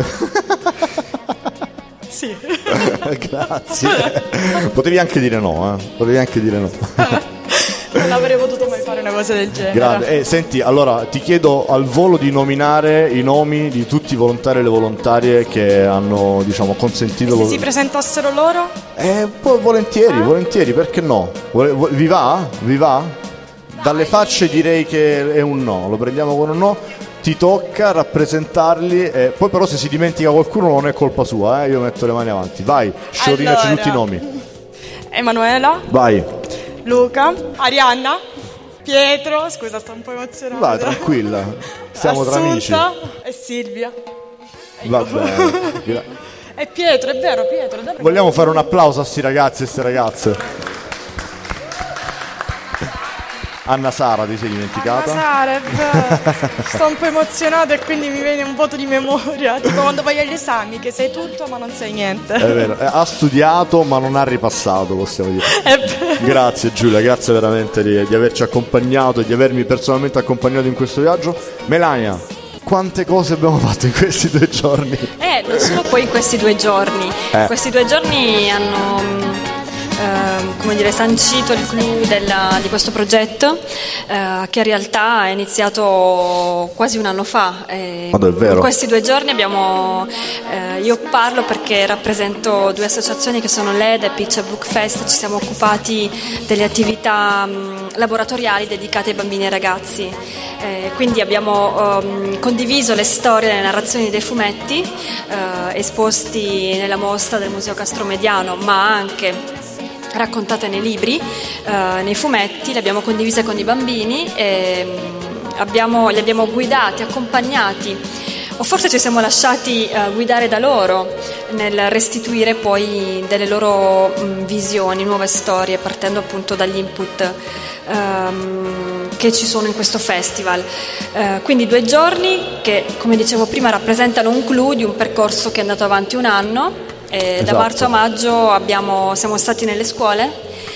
Sì. Grazie. Potevi anche dire no, Potevi anche dire no. Non avrei potuto mai fare una cosa del genere. Grande. Senti, allora ti chiedo al volo di nominare i nomi di tutti i volontari e le volontarie che hanno, diciamo, consentito. Se si presentassero loro? Volentieri, perché no? Vi va? Vi va? Dalle facce direi che è un no, lo prendiamo con un no. Ti tocca rappresentarli, poi però se si dimentica qualcuno non è colpa sua, io metto le mani avanti. Vai, sciorinaci tutti i nomi. Emanuela. Vai. Luca. Arianna. Pietro. Scusa, sto un po' emozionata. Vai, tranquilla, siamo tra amici. E Silvia. Va bene. E Pietro, è vero, Pietro. Vogliamo fare un applauso a sti ragazzi e ste ragazze. Anna Sara, ti sei dimenticata? Anna Sara, è vero. Sto un po' emozionata e quindi mi viene un voto di memoria, tipo quando vai agli esami, che sai tutto ma non sai niente. È vero, ha studiato ma non ha ripassato, possiamo dire. È vero. Grazie Giulia, grazie veramente di averci accompagnato e di avermi personalmente accompagnato in questo viaggio. Melania, quante cose abbiamo fatto in questi 2 giorni? Non solo poi in questi 2 giorni. Questi 2 giorni hanno sancito il clou di questo progetto, che in realtà è iniziato quasi un anno fa. Ma è vero? In questi 2 giorni io parlo perché rappresento 2 associazioni che sono l'ED e Picture Book Fest. Ci siamo occupati delle attività laboratoriali dedicate ai bambini e ragazzi, quindi abbiamo condiviso le storie e le narrazioni dei fumetti esposti nella mostra del Museo Castromediano, ma anche raccontate nei libri, nei fumetti, le abbiamo condivise con i bambini e li abbiamo guidati, accompagnati, o forse ci siamo lasciati guidare da loro nel restituire poi delle loro visioni, nuove storie, partendo appunto dagli input che ci sono in questo festival. Quindi 2 giorni che, come dicevo prima, rappresentano un clou di un percorso che è andato avanti un anno. Esatto. Da marzo a maggio siamo stati nelle scuole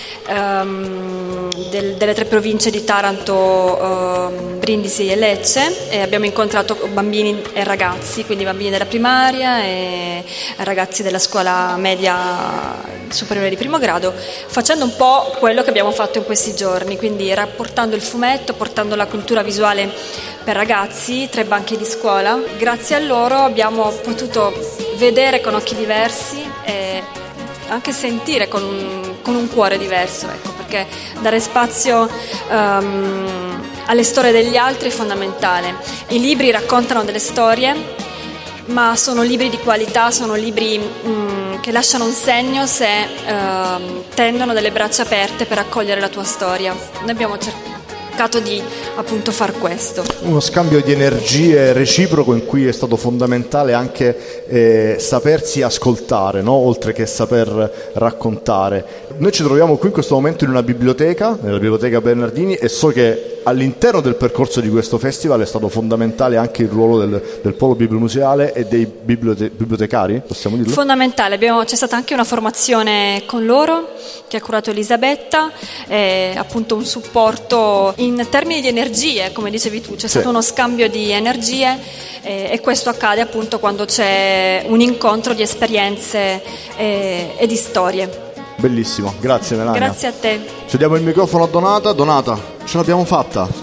delle 3 province di Taranto, Brindisi e Lecce, e abbiamo incontrato bambini e ragazzi, quindi bambini della primaria e ragazzi della scuola media superiore di primo grado, facendo un po' quello che abbiamo fatto in questi giorni, quindi rapportando il fumetto, portando la cultura visuale per ragazzi, 3 banchi di scuola. Grazie a loro abbiamo potuto vedere con occhi diversi e anche sentire con un cuore diverso, ecco, perché dare spazio alle storie degli altri è fondamentale. I libri raccontano delle storie, ma sono libri di qualità, sono libri che lasciano un segno se tendono delle braccia aperte per accogliere la tua storia. Noi abbiamo cercato di appunto far questo. Uno scambio di energie reciproco in cui è stato fondamentale anche sapersi ascoltare, no? Oltre che saper raccontare. Noi ci troviamo qui in questo momento in una biblioteca, nella Biblioteca Bernardini, e so che all'interno del percorso di questo festival è stato fondamentale anche il ruolo del polo bibliomuseale e dei bibliotecari, possiamo dirlo? Fondamentale, c'è stata anche una formazione con loro che ha curato Elisabetta, appunto un supporto in termini di energie, come dicevi tu, c'è stato uno scambio di energie e questo accade appunto quando c'è un incontro di esperienze e di storie. Bellissimo, grazie Melania. Grazie a te. Ci diamo il microfono a Donata. Donata, ce l'abbiamo fatta?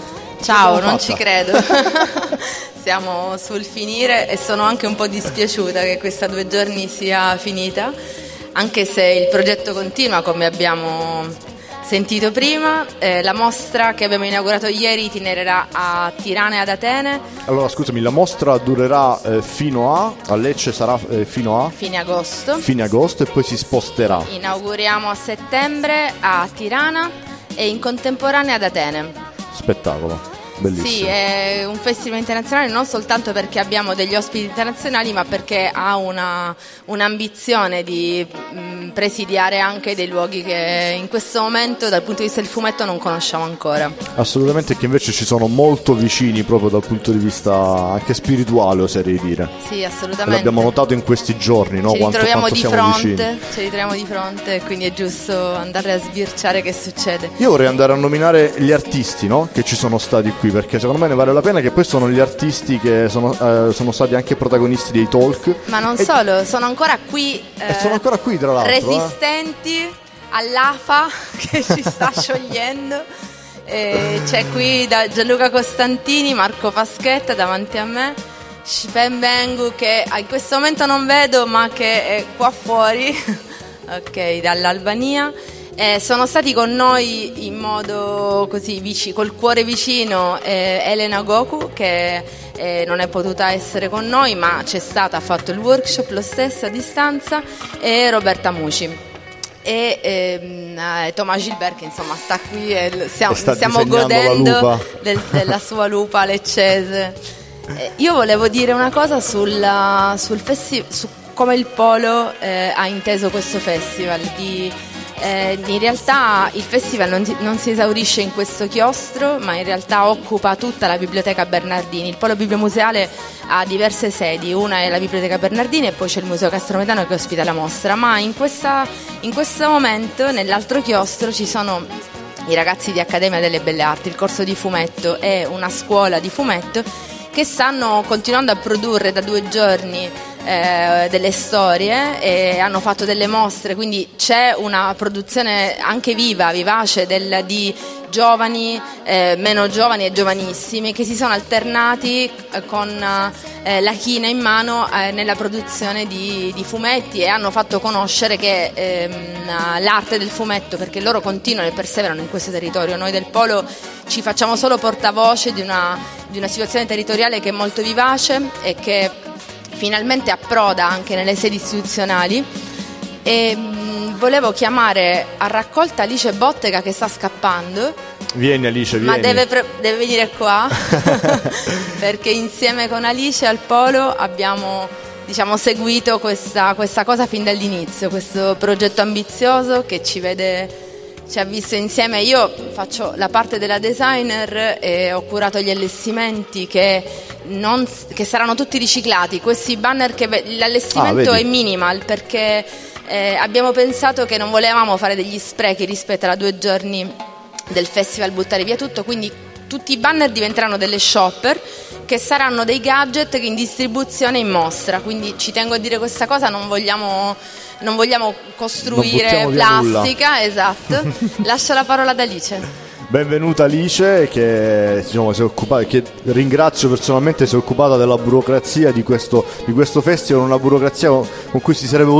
Ciao, non ci credo. Siamo sul finire e sono anche un po' dispiaciuta che questa 2 giorni sia finita, anche se il progetto continua, come abbiamo sentito prima. La mostra che abbiamo inaugurato ieri itinererà a Tirana e ad Atene. Allora scusami, la mostra durerà fino a Lecce sarà fino a? Fine agosto. Fine agosto e poi si sposterà. Inauguriamo a settembre a Tirana e in contemporanea ad Atene. Spettacolo. Bellissimo. Sì, è un festival internazionale non soltanto perché abbiamo degli ospiti internazionali, ma perché ha un'ambizione di presidiare anche dei luoghi che in questo momento dal punto di vista del fumetto non conosciamo ancora. Assolutamente, che invece ci sono molto vicini proprio dal punto di vista anche spirituale, oserei dire. Sì, assolutamente. L'abbiamo notato in questi giorni, no? Ci ritroviamo di fronte, vicini. Quindi è giusto andare a sbirciare che succede. Io vorrei andare a nominare gli artisti, no? Che ci sono stati qui, perché secondo me ne vale la pena, che poi sono gli artisti che sono stati anche protagonisti dei talk. Ma non solo, sono ancora qui. Sono ancora qui, tra l'altro. Resistenti all'AFA che ci sta sciogliendo. C'è qui da Gianluca Costantini, Marco Paschetta davanti a me, Shipen Bengu che in questo momento non vedo ma che è qua fuori, ok, dall'Albania. Sono stati con noi in modo così col cuore vicino Elena Goku che non è potuta essere con noi ma c'è stata, ha fatto il workshop lo stesso a distanza, e Roberta Muci e Thomas Gilbert che insomma sta qui e stiamo godendo della sua lupa leccese. Io volevo dire una cosa sul festival, su come il Polo ha inteso questo festival. In realtà il festival non si esaurisce in questo chiostro, ma in realtà occupa tutta la Biblioteca Bernardini. Il Polo Bibliomuseale ha diverse sedi, una è la Biblioteca Bernardini e poi c'è il Museo Castrometano che ospita la mostra, ma in questo momento nell'altro chiostro ci sono i ragazzi di Accademia delle Belle Arti, il corso di fumetto e una scuola di fumetto che stanno continuando a produrre da 2 giorni delle storie e hanno fatto delle mostre, quindi c'è una produzione anche vivace di giovani, meno giovani e giovanissimi che si sono alternati con la china in mano nella produzione di fumetti e hanno fatto conoscere che l'arte del fumetto, perché loro continuano e perseverano in questo territorio. Noi del Polo ci facciamo solo portavoce di una situazione territoriale che è molto vivace e che finalmente approda anche nelle sedi istituzionali, e volevo chiamare a raccolta Alice Bottega che sta scappando. Vieni Alice, vieni. Ma deve venire qua perché insieme con Alice al Polo abbiamo seguito questa cosa fin dall'inizio, questo progetto ambizioso che ci ha visto insieme. Io faccio la parte della designer e ho curato gli allestimenti che saranno tutti riciclati. Questi banner l'allestimento è minimal perché abbiamo pensato che non volevamo fare degli sprechi rispetto alla 2 giorni del festival, buttare via tutto, quindi tutti i banner diventeranno delle shopper che saranno dei gadget in distribuzione in mostra, quindi ci tengo a dire questa cosa, non vogliamo costruire plastica, esatto. Lascio la parola ad Alice. Benvenuta Alice, che ringrazio personalmente, si è occupata della burocrazia di questo festival, una burocrazia con cui si sarebbe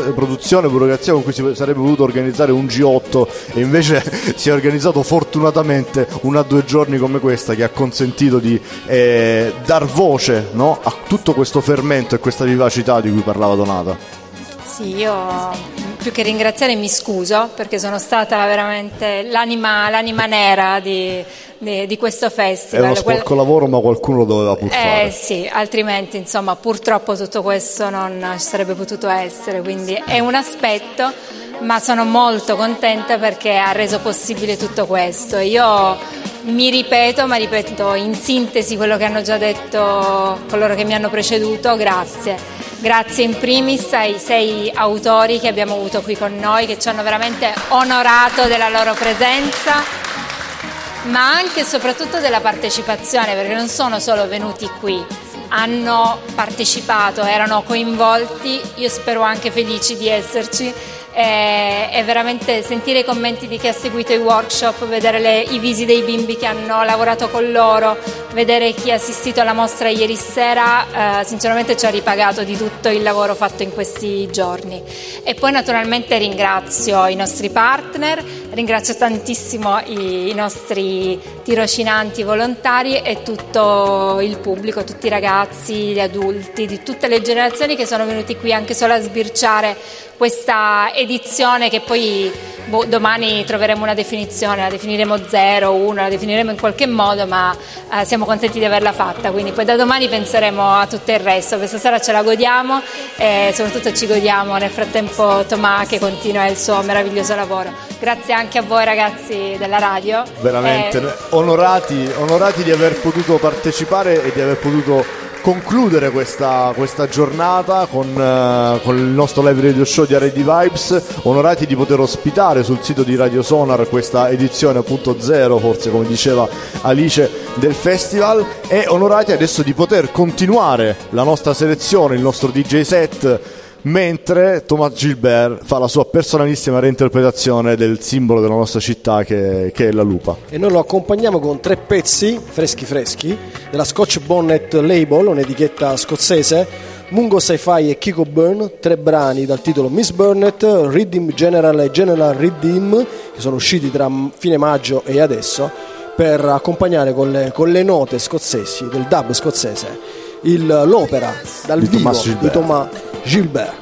voluto organizzare un G8 e invece si è organizzato fortunatamente una 2 giorni come questa che ha consentito di dar voce, no, a tutto questo fermento e questa vivacità di cui parlava Donata. Sì, io più che ringraziare mi scuso perché sono stata veramente l'anima nera di questo festival. È uno sporco lavoro, ma qualcuno lo doveva pur fare. Sì, altrimenti insomma purtroppo tutto questo non ci sarebbe potuto essere, quindi è un aspetto, ma sono molto contenta perché ha reso possibile tutto questo. Io mi ripeto in sintesi quello che hanno già detto coloro che mi hanno preceduto. Grazie in primis ai 6 autori che abbiamo avuto qui con noi, che ci hanno veramente onorato della loro presenza, ma anche e soprattutto della partecipazione, perché non sono solo venuti qui, hanno partecipato, erano coinvolti, io spero anche felici di esserci, e veramente sentire i commenti di chi ha seguito i workshop, vedere i visi dei bimbi che hanno lavorato con loro, vedere chi ha assistito alla mostra ieri sera, sinceramente ci ha ripagato di tutto il lavoro fatto in questi giorni. E poi naturalmente ringrazio i nostri partner, ringrazio tantissimo i nostri tirocinanti volontari e tutto il pubblico, tutti i ragazzi, gli adulti di tutte le generazioni che sono venuti qui anche solo a sbirciare questa edizione, che poi domani troveremo una definizione, la definiremo 0, 1, la definiremo in qualche modo, ma siamo contenti di averla fatta, quindi poi da domani penseremo a tutto il resto. Questa sera ce la godiamo e soprattutto ci godiamo nel frattempo Tomà che continua il suo meraviglioso lavoro. Grazie anche a voi ragazzi della radio. Veramente onorati di aver potuto partecipare e di aver potuto concludere questa giornata con il nostro live radio show di R&D Vibes, onorati di poter ospitare sul sito di Radio Sonar questa edizione appunto 0, forse come diceva Alice, del festival, e onorati adesso di poter continuare la nostra selezione, il nostro DJ set, mentre Thomas Gilbert fa la sua personalissima reinterpretazione del simbolo della nostra città che è la lupa. E noi lo accompagniamo con 3 pezzi freschi della Scotch Bonnet Label, un'etichetta scozzese, Mungo Sci-Fi e Kiko Burn, 3 brani dal titolo Miss Burnett, Rhythm General e General Rhythm, che sono usciti tra fine maggio e adesso, per accompagnare con le note scozzesi, del dub scozzese, l'opera dal vivo di Thomas Gilbert.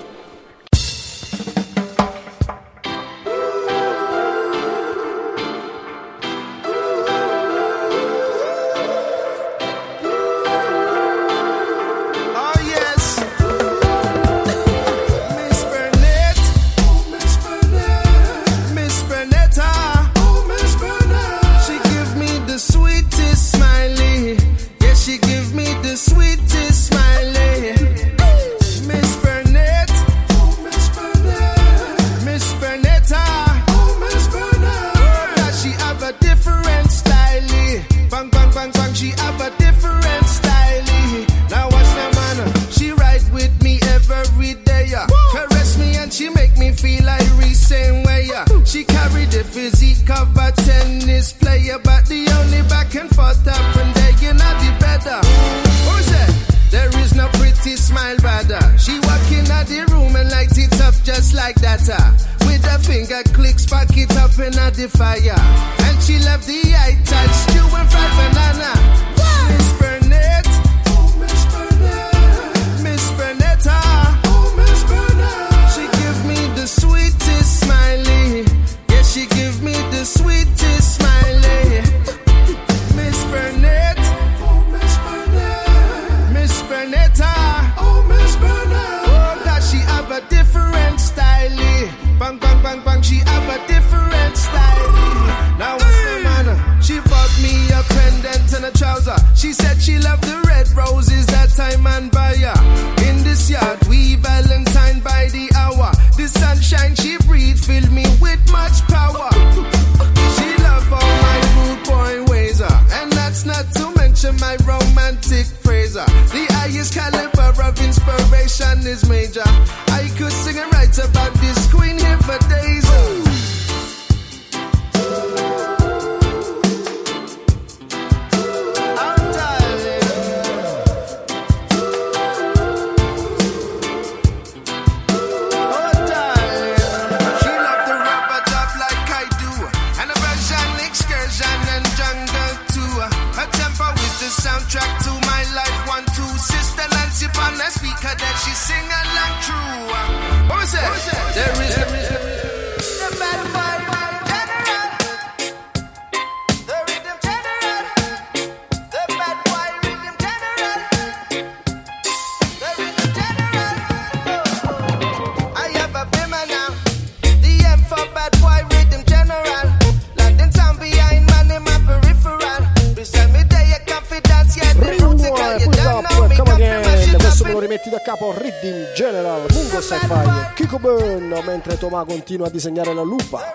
Mentre Tomà continua a disegnare la lupa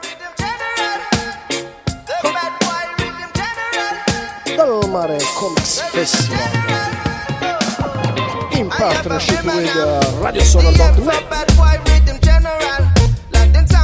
dal Mare Comics Festival in partnership with Radio Sonar.net.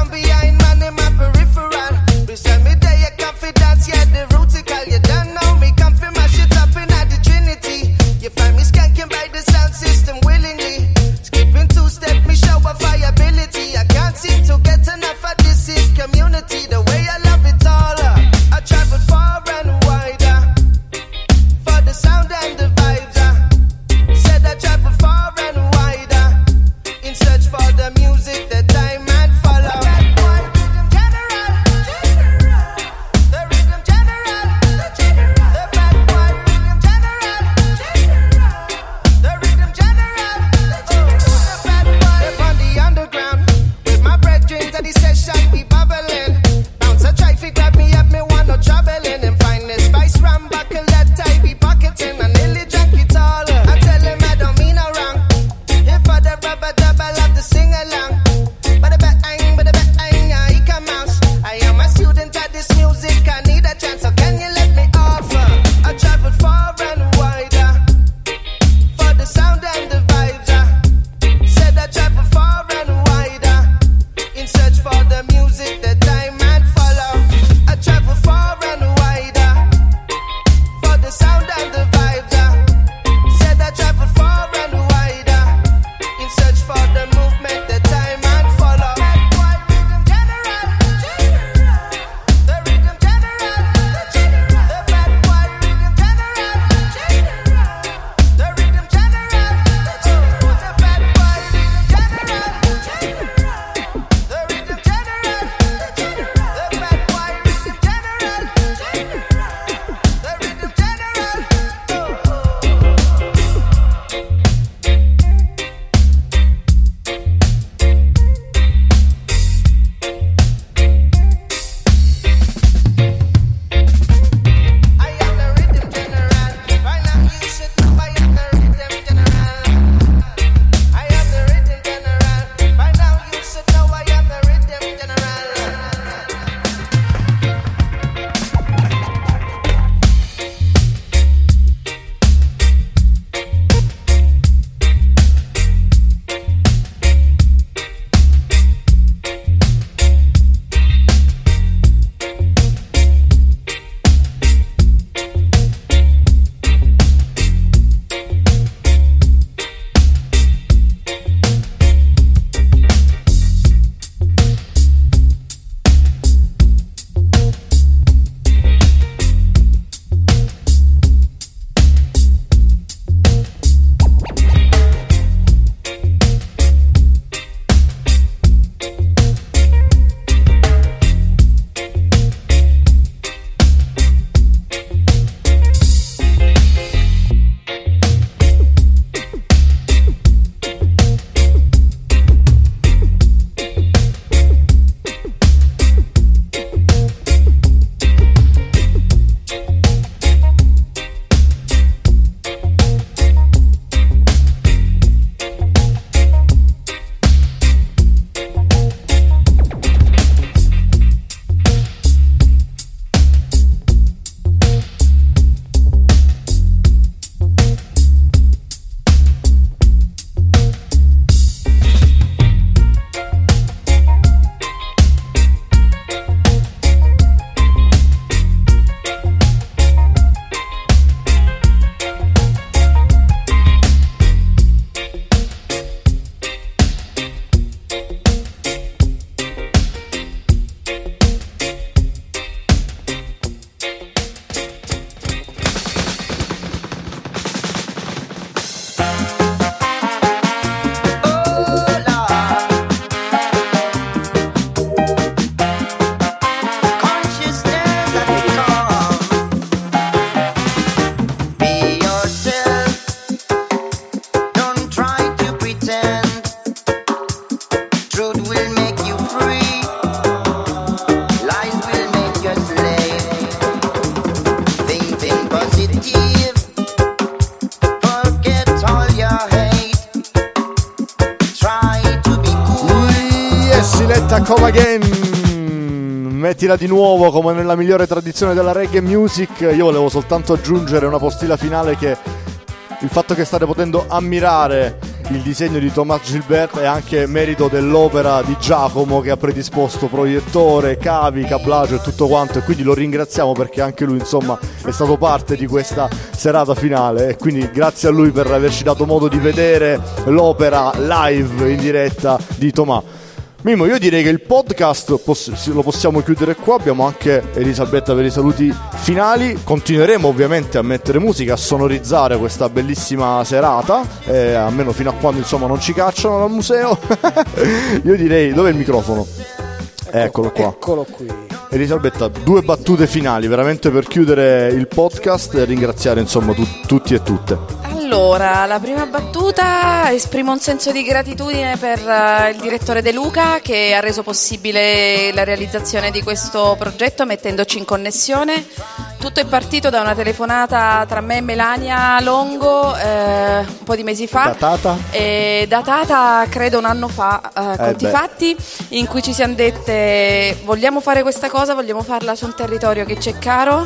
Mettila come again, mettila di nuovo come nella migliore tradizione della reggae music. Io volevo soltanto aggiungere una postilla finale, che il fatto che state potendo ammirare il disegno di Thomas Gilbert è anche merito dell'opera di Giacomo, che ha predisposto proiettore, cavi, cablaggio e tutto quanto, e quindi lo ringraziamo perché anche lui insomma è stato parte di questa serata finale, e quindi grazie a lui per averci dato modo di vedere l'opera live in diretta di Tomà. Mimmo, io direi che il podcast lo possiamo chiudere qua. Abbiamo anche Elisabetta per i saluti finali. Continueremo ovviamente a mettere musica, a sonorizzare questa bellissima serata, almeno fino a quando insomma non ci cacciano dal museo. Io direi, dov'è il microfono? Eccolo qua. Eccolo qui. Elisabetta, 2 battute finali veramente per chiudere il podcast e ringraziare insomma tutti e tutte. Allora, la prima battuta: esprimo un senso di gratitudine per il direttore De Luca, che ha reso possibile la realizzazione di questo progetto mettendoci in connessione. Tutto è partito da una telefonata tra me e Melania Longo un po' di mesi fa, datata credo un anno fa, conti fatti, in cui ci siamo dette: vogliamo fare questa cosa, vogliamo farla su un territorio che ci è caro,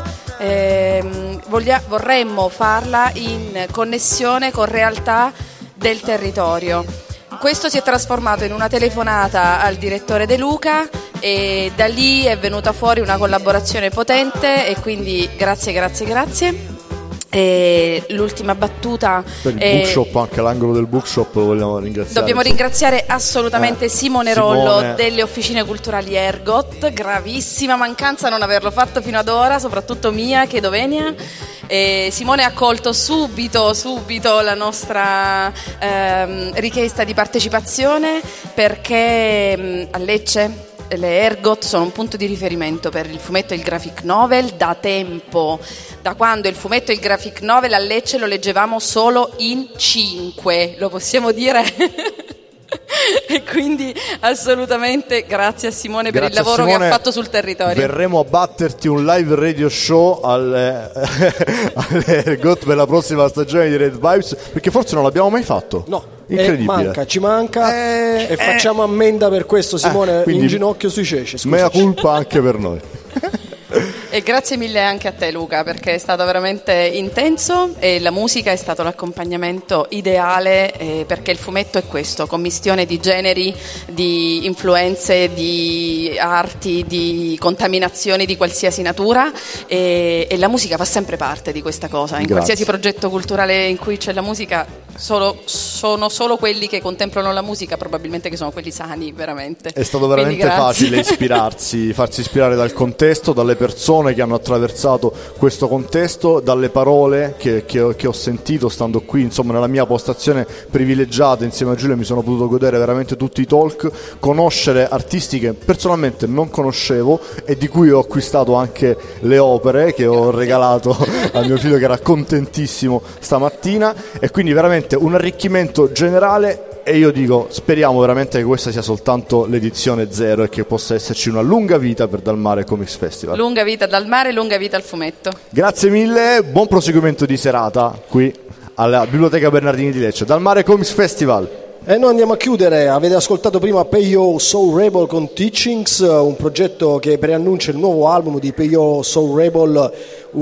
vorremmo farla in connessione con realtà del territorio. Questo si è trasformato in una telefonata al direttore De Luca, e da lì è venuta fuori una collaborazione potente, e quindi grazie. E l'ultima battuta per il bookshop, anche l'angolo del bookshop lo vogliamo ringraziare. Dobbiamo ringraziare assolutamente Simone Rollo delle Officine Culturali Ergot, gravissima mancanza non averlo fatto fino ad ora, soprattutto mia che dovenia. E Simone ha accolto subito la nostra richiesta di partecipazione, perché a Lecce le Ergot sono un punto di riferimento per il fumetto e il graphic novel da tempo, da quando il fumetto e il graphic novel a Lecce lo leggevamo solo in 5, lo possiamo dire? E quindi assolutamente grazie a Simone per il lavoro che ha fatto sul territorio. Verremo a batterti un live radio show alle Ergot per la prossima stagione di Red Vibes, perché forse non l'abbiamo mai fatto. No, incredibile. ci manca e facciamo ammenda per questo, Simone, in ginocchio sui ceci. Mea culpa anche per noi. E grazie mille anche a te, Luca, perché è stato veramente intenso e la musica è stato l'accompagnamento ideale, perché il fumetto è questo: commistione di generi, di influenze, di arti, di contaminazioni di qualsiasi natura, e la musica fa sempre parte di questa cosa. In qualsiasi progetto culturale in cui c'è la musica, sono solo quelli che contemplano la musica probabilmente che sono quelli sani veramente. È stato veramente facile ispirarsi, farsi ispirare dal contesto, dalle persone che hanno attraversato questo contesto, dalle parole che ho sentito stando qui, insomma, nella mia postazione privilegiata insieme a Giulia. Mi sono potuto godere veramente tutti i talk, conoscere artisti che personalmente non conoscevo e di cui ho acquistato anche le opere, che ho regalato a mio figlio, che era contentissimo stamattina, e quindi veramente un arricchimento generale. E io dico, speriamo veramente che questa sia soltanto l'edizione 0 e che possa esserci una lunga vita per Dal Mare Comics Festival. Lunga vita Dal Mare, lunga vita al fumetto. Grazie mille, buon proseguimento di serata qui alla Biblioteca Bernardini di Lecce. Dal Mare Comics Festival. E noi andiamo a chiudere. Avete ascoltato prima Peyo Soul Rebel con Teachings, un progetto che preannuncia il nuovo album di Peyo Soul Rebel,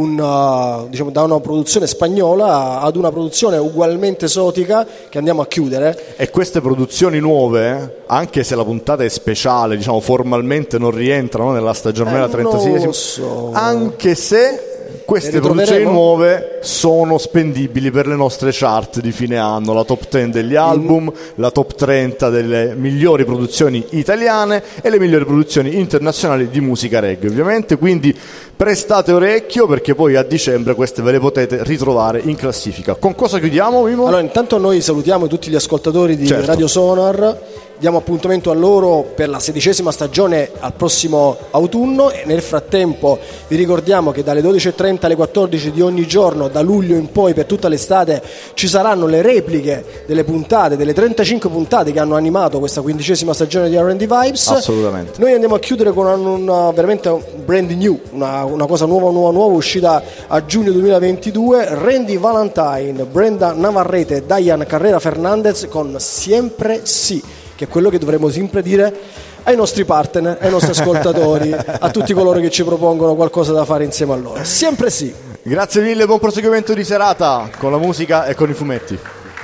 diciamo, da una produzione spagnola ad una produzione ugualmente esotica, che andiamo a chiudere. E queste produzioni nuove, anche se la puntata è speciale, diciamo formalmente non rientrano nella stagionale 36esima, anche se queste produzioni nuove sono spendibili per le nostre chart di fine anno, la top 10 degli album, la top 30 delle migliori produzioni italiane e le migliori produzioni internazionali di musica reggae, ovviamente. Quindi prestate orecchio, perché poi a dicembre queste ve le potete ritrovare in classifica. Con cosa chiudiamo, Mimo? Allora, intanto noi salutiamo tutti gli ascoltatori di Radio Sonar, diamo appuntamento a loro per la 16ª stagione al prossimo autunno, e nel frattempo vi ricordiamo che dalle 12:30 alle 14 di ogni giorno, da luglio in poi, per tutta l'estate, ci saranno le repliche delle puntate, delle 35 puntate che hanno animato questa 15ª stagione di R&D Vibes. Assolutamente. Noi andiamo a chiudere con veramente brand new, una cosa nuova, uscita a giugno 2022, Randy Valentine, Brenda Navarrete e Diane Carrera Fernandez con Siempre Sì, che è quello che dovremmo sempre dire ai nostri partner, ai nostri ascoltatori, a tutti coloro che ci propongono qualcosa da fare insieme a loro. Sempre sì. Grazie mille, buon proseguimento di serata con la musica e con i fumetti.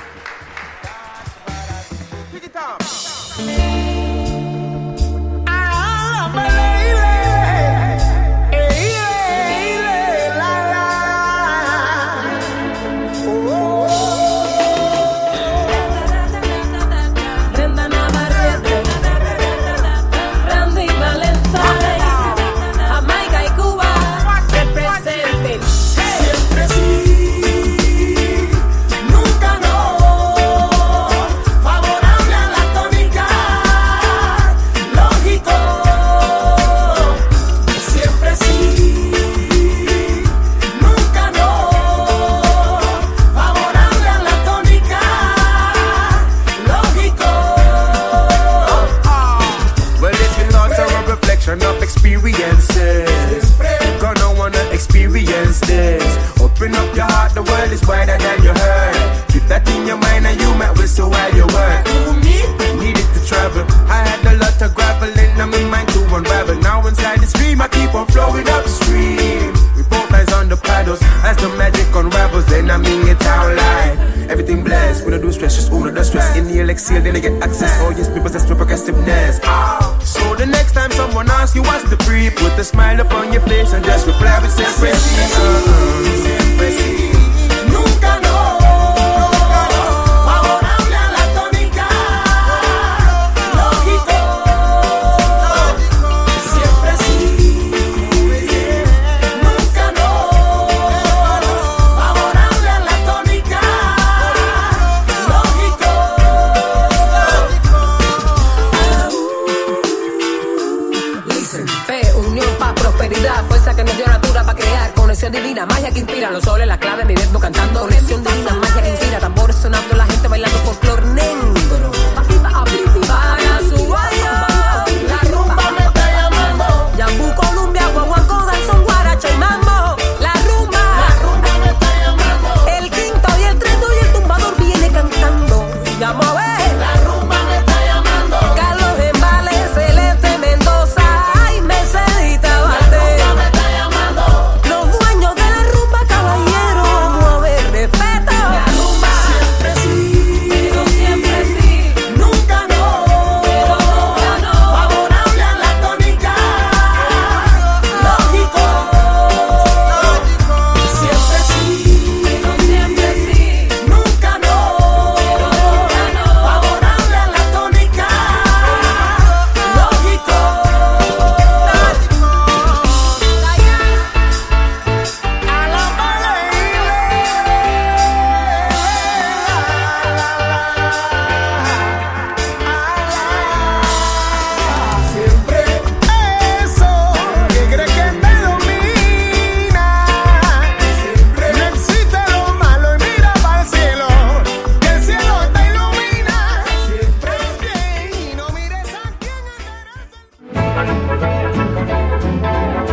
Then they get access. Oh yes, people possess with progressiveness. So the next time someone asks you what's the brief, put a smile upon your face and just reply with siempre sí. Siempre sí. Nunca no. Favorable a la tónica. Lógico. Siempre sí. Nunca no. Favorable a la tónica. Fuerza que nos dio natura para crear, conexión divina, magia que inspira, los soles, la clave, mi verbo cantando, conexión divina, magia que inspira, tambores sonando, la gente bailando folclor negro. Para su guayo, la rumba me está llamando. Yambú, Colombia, guaguancó, danzón, guaracha y mambo. La rumba me está llamando. El quinto y el treto y el tumbador viene cantando. Vamos a ver. La rumba me está llamando. Carlos Embales, Celeste Mendoza, ay, Mercedita.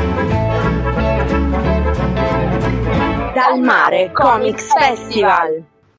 Dal Mare Comics Festival.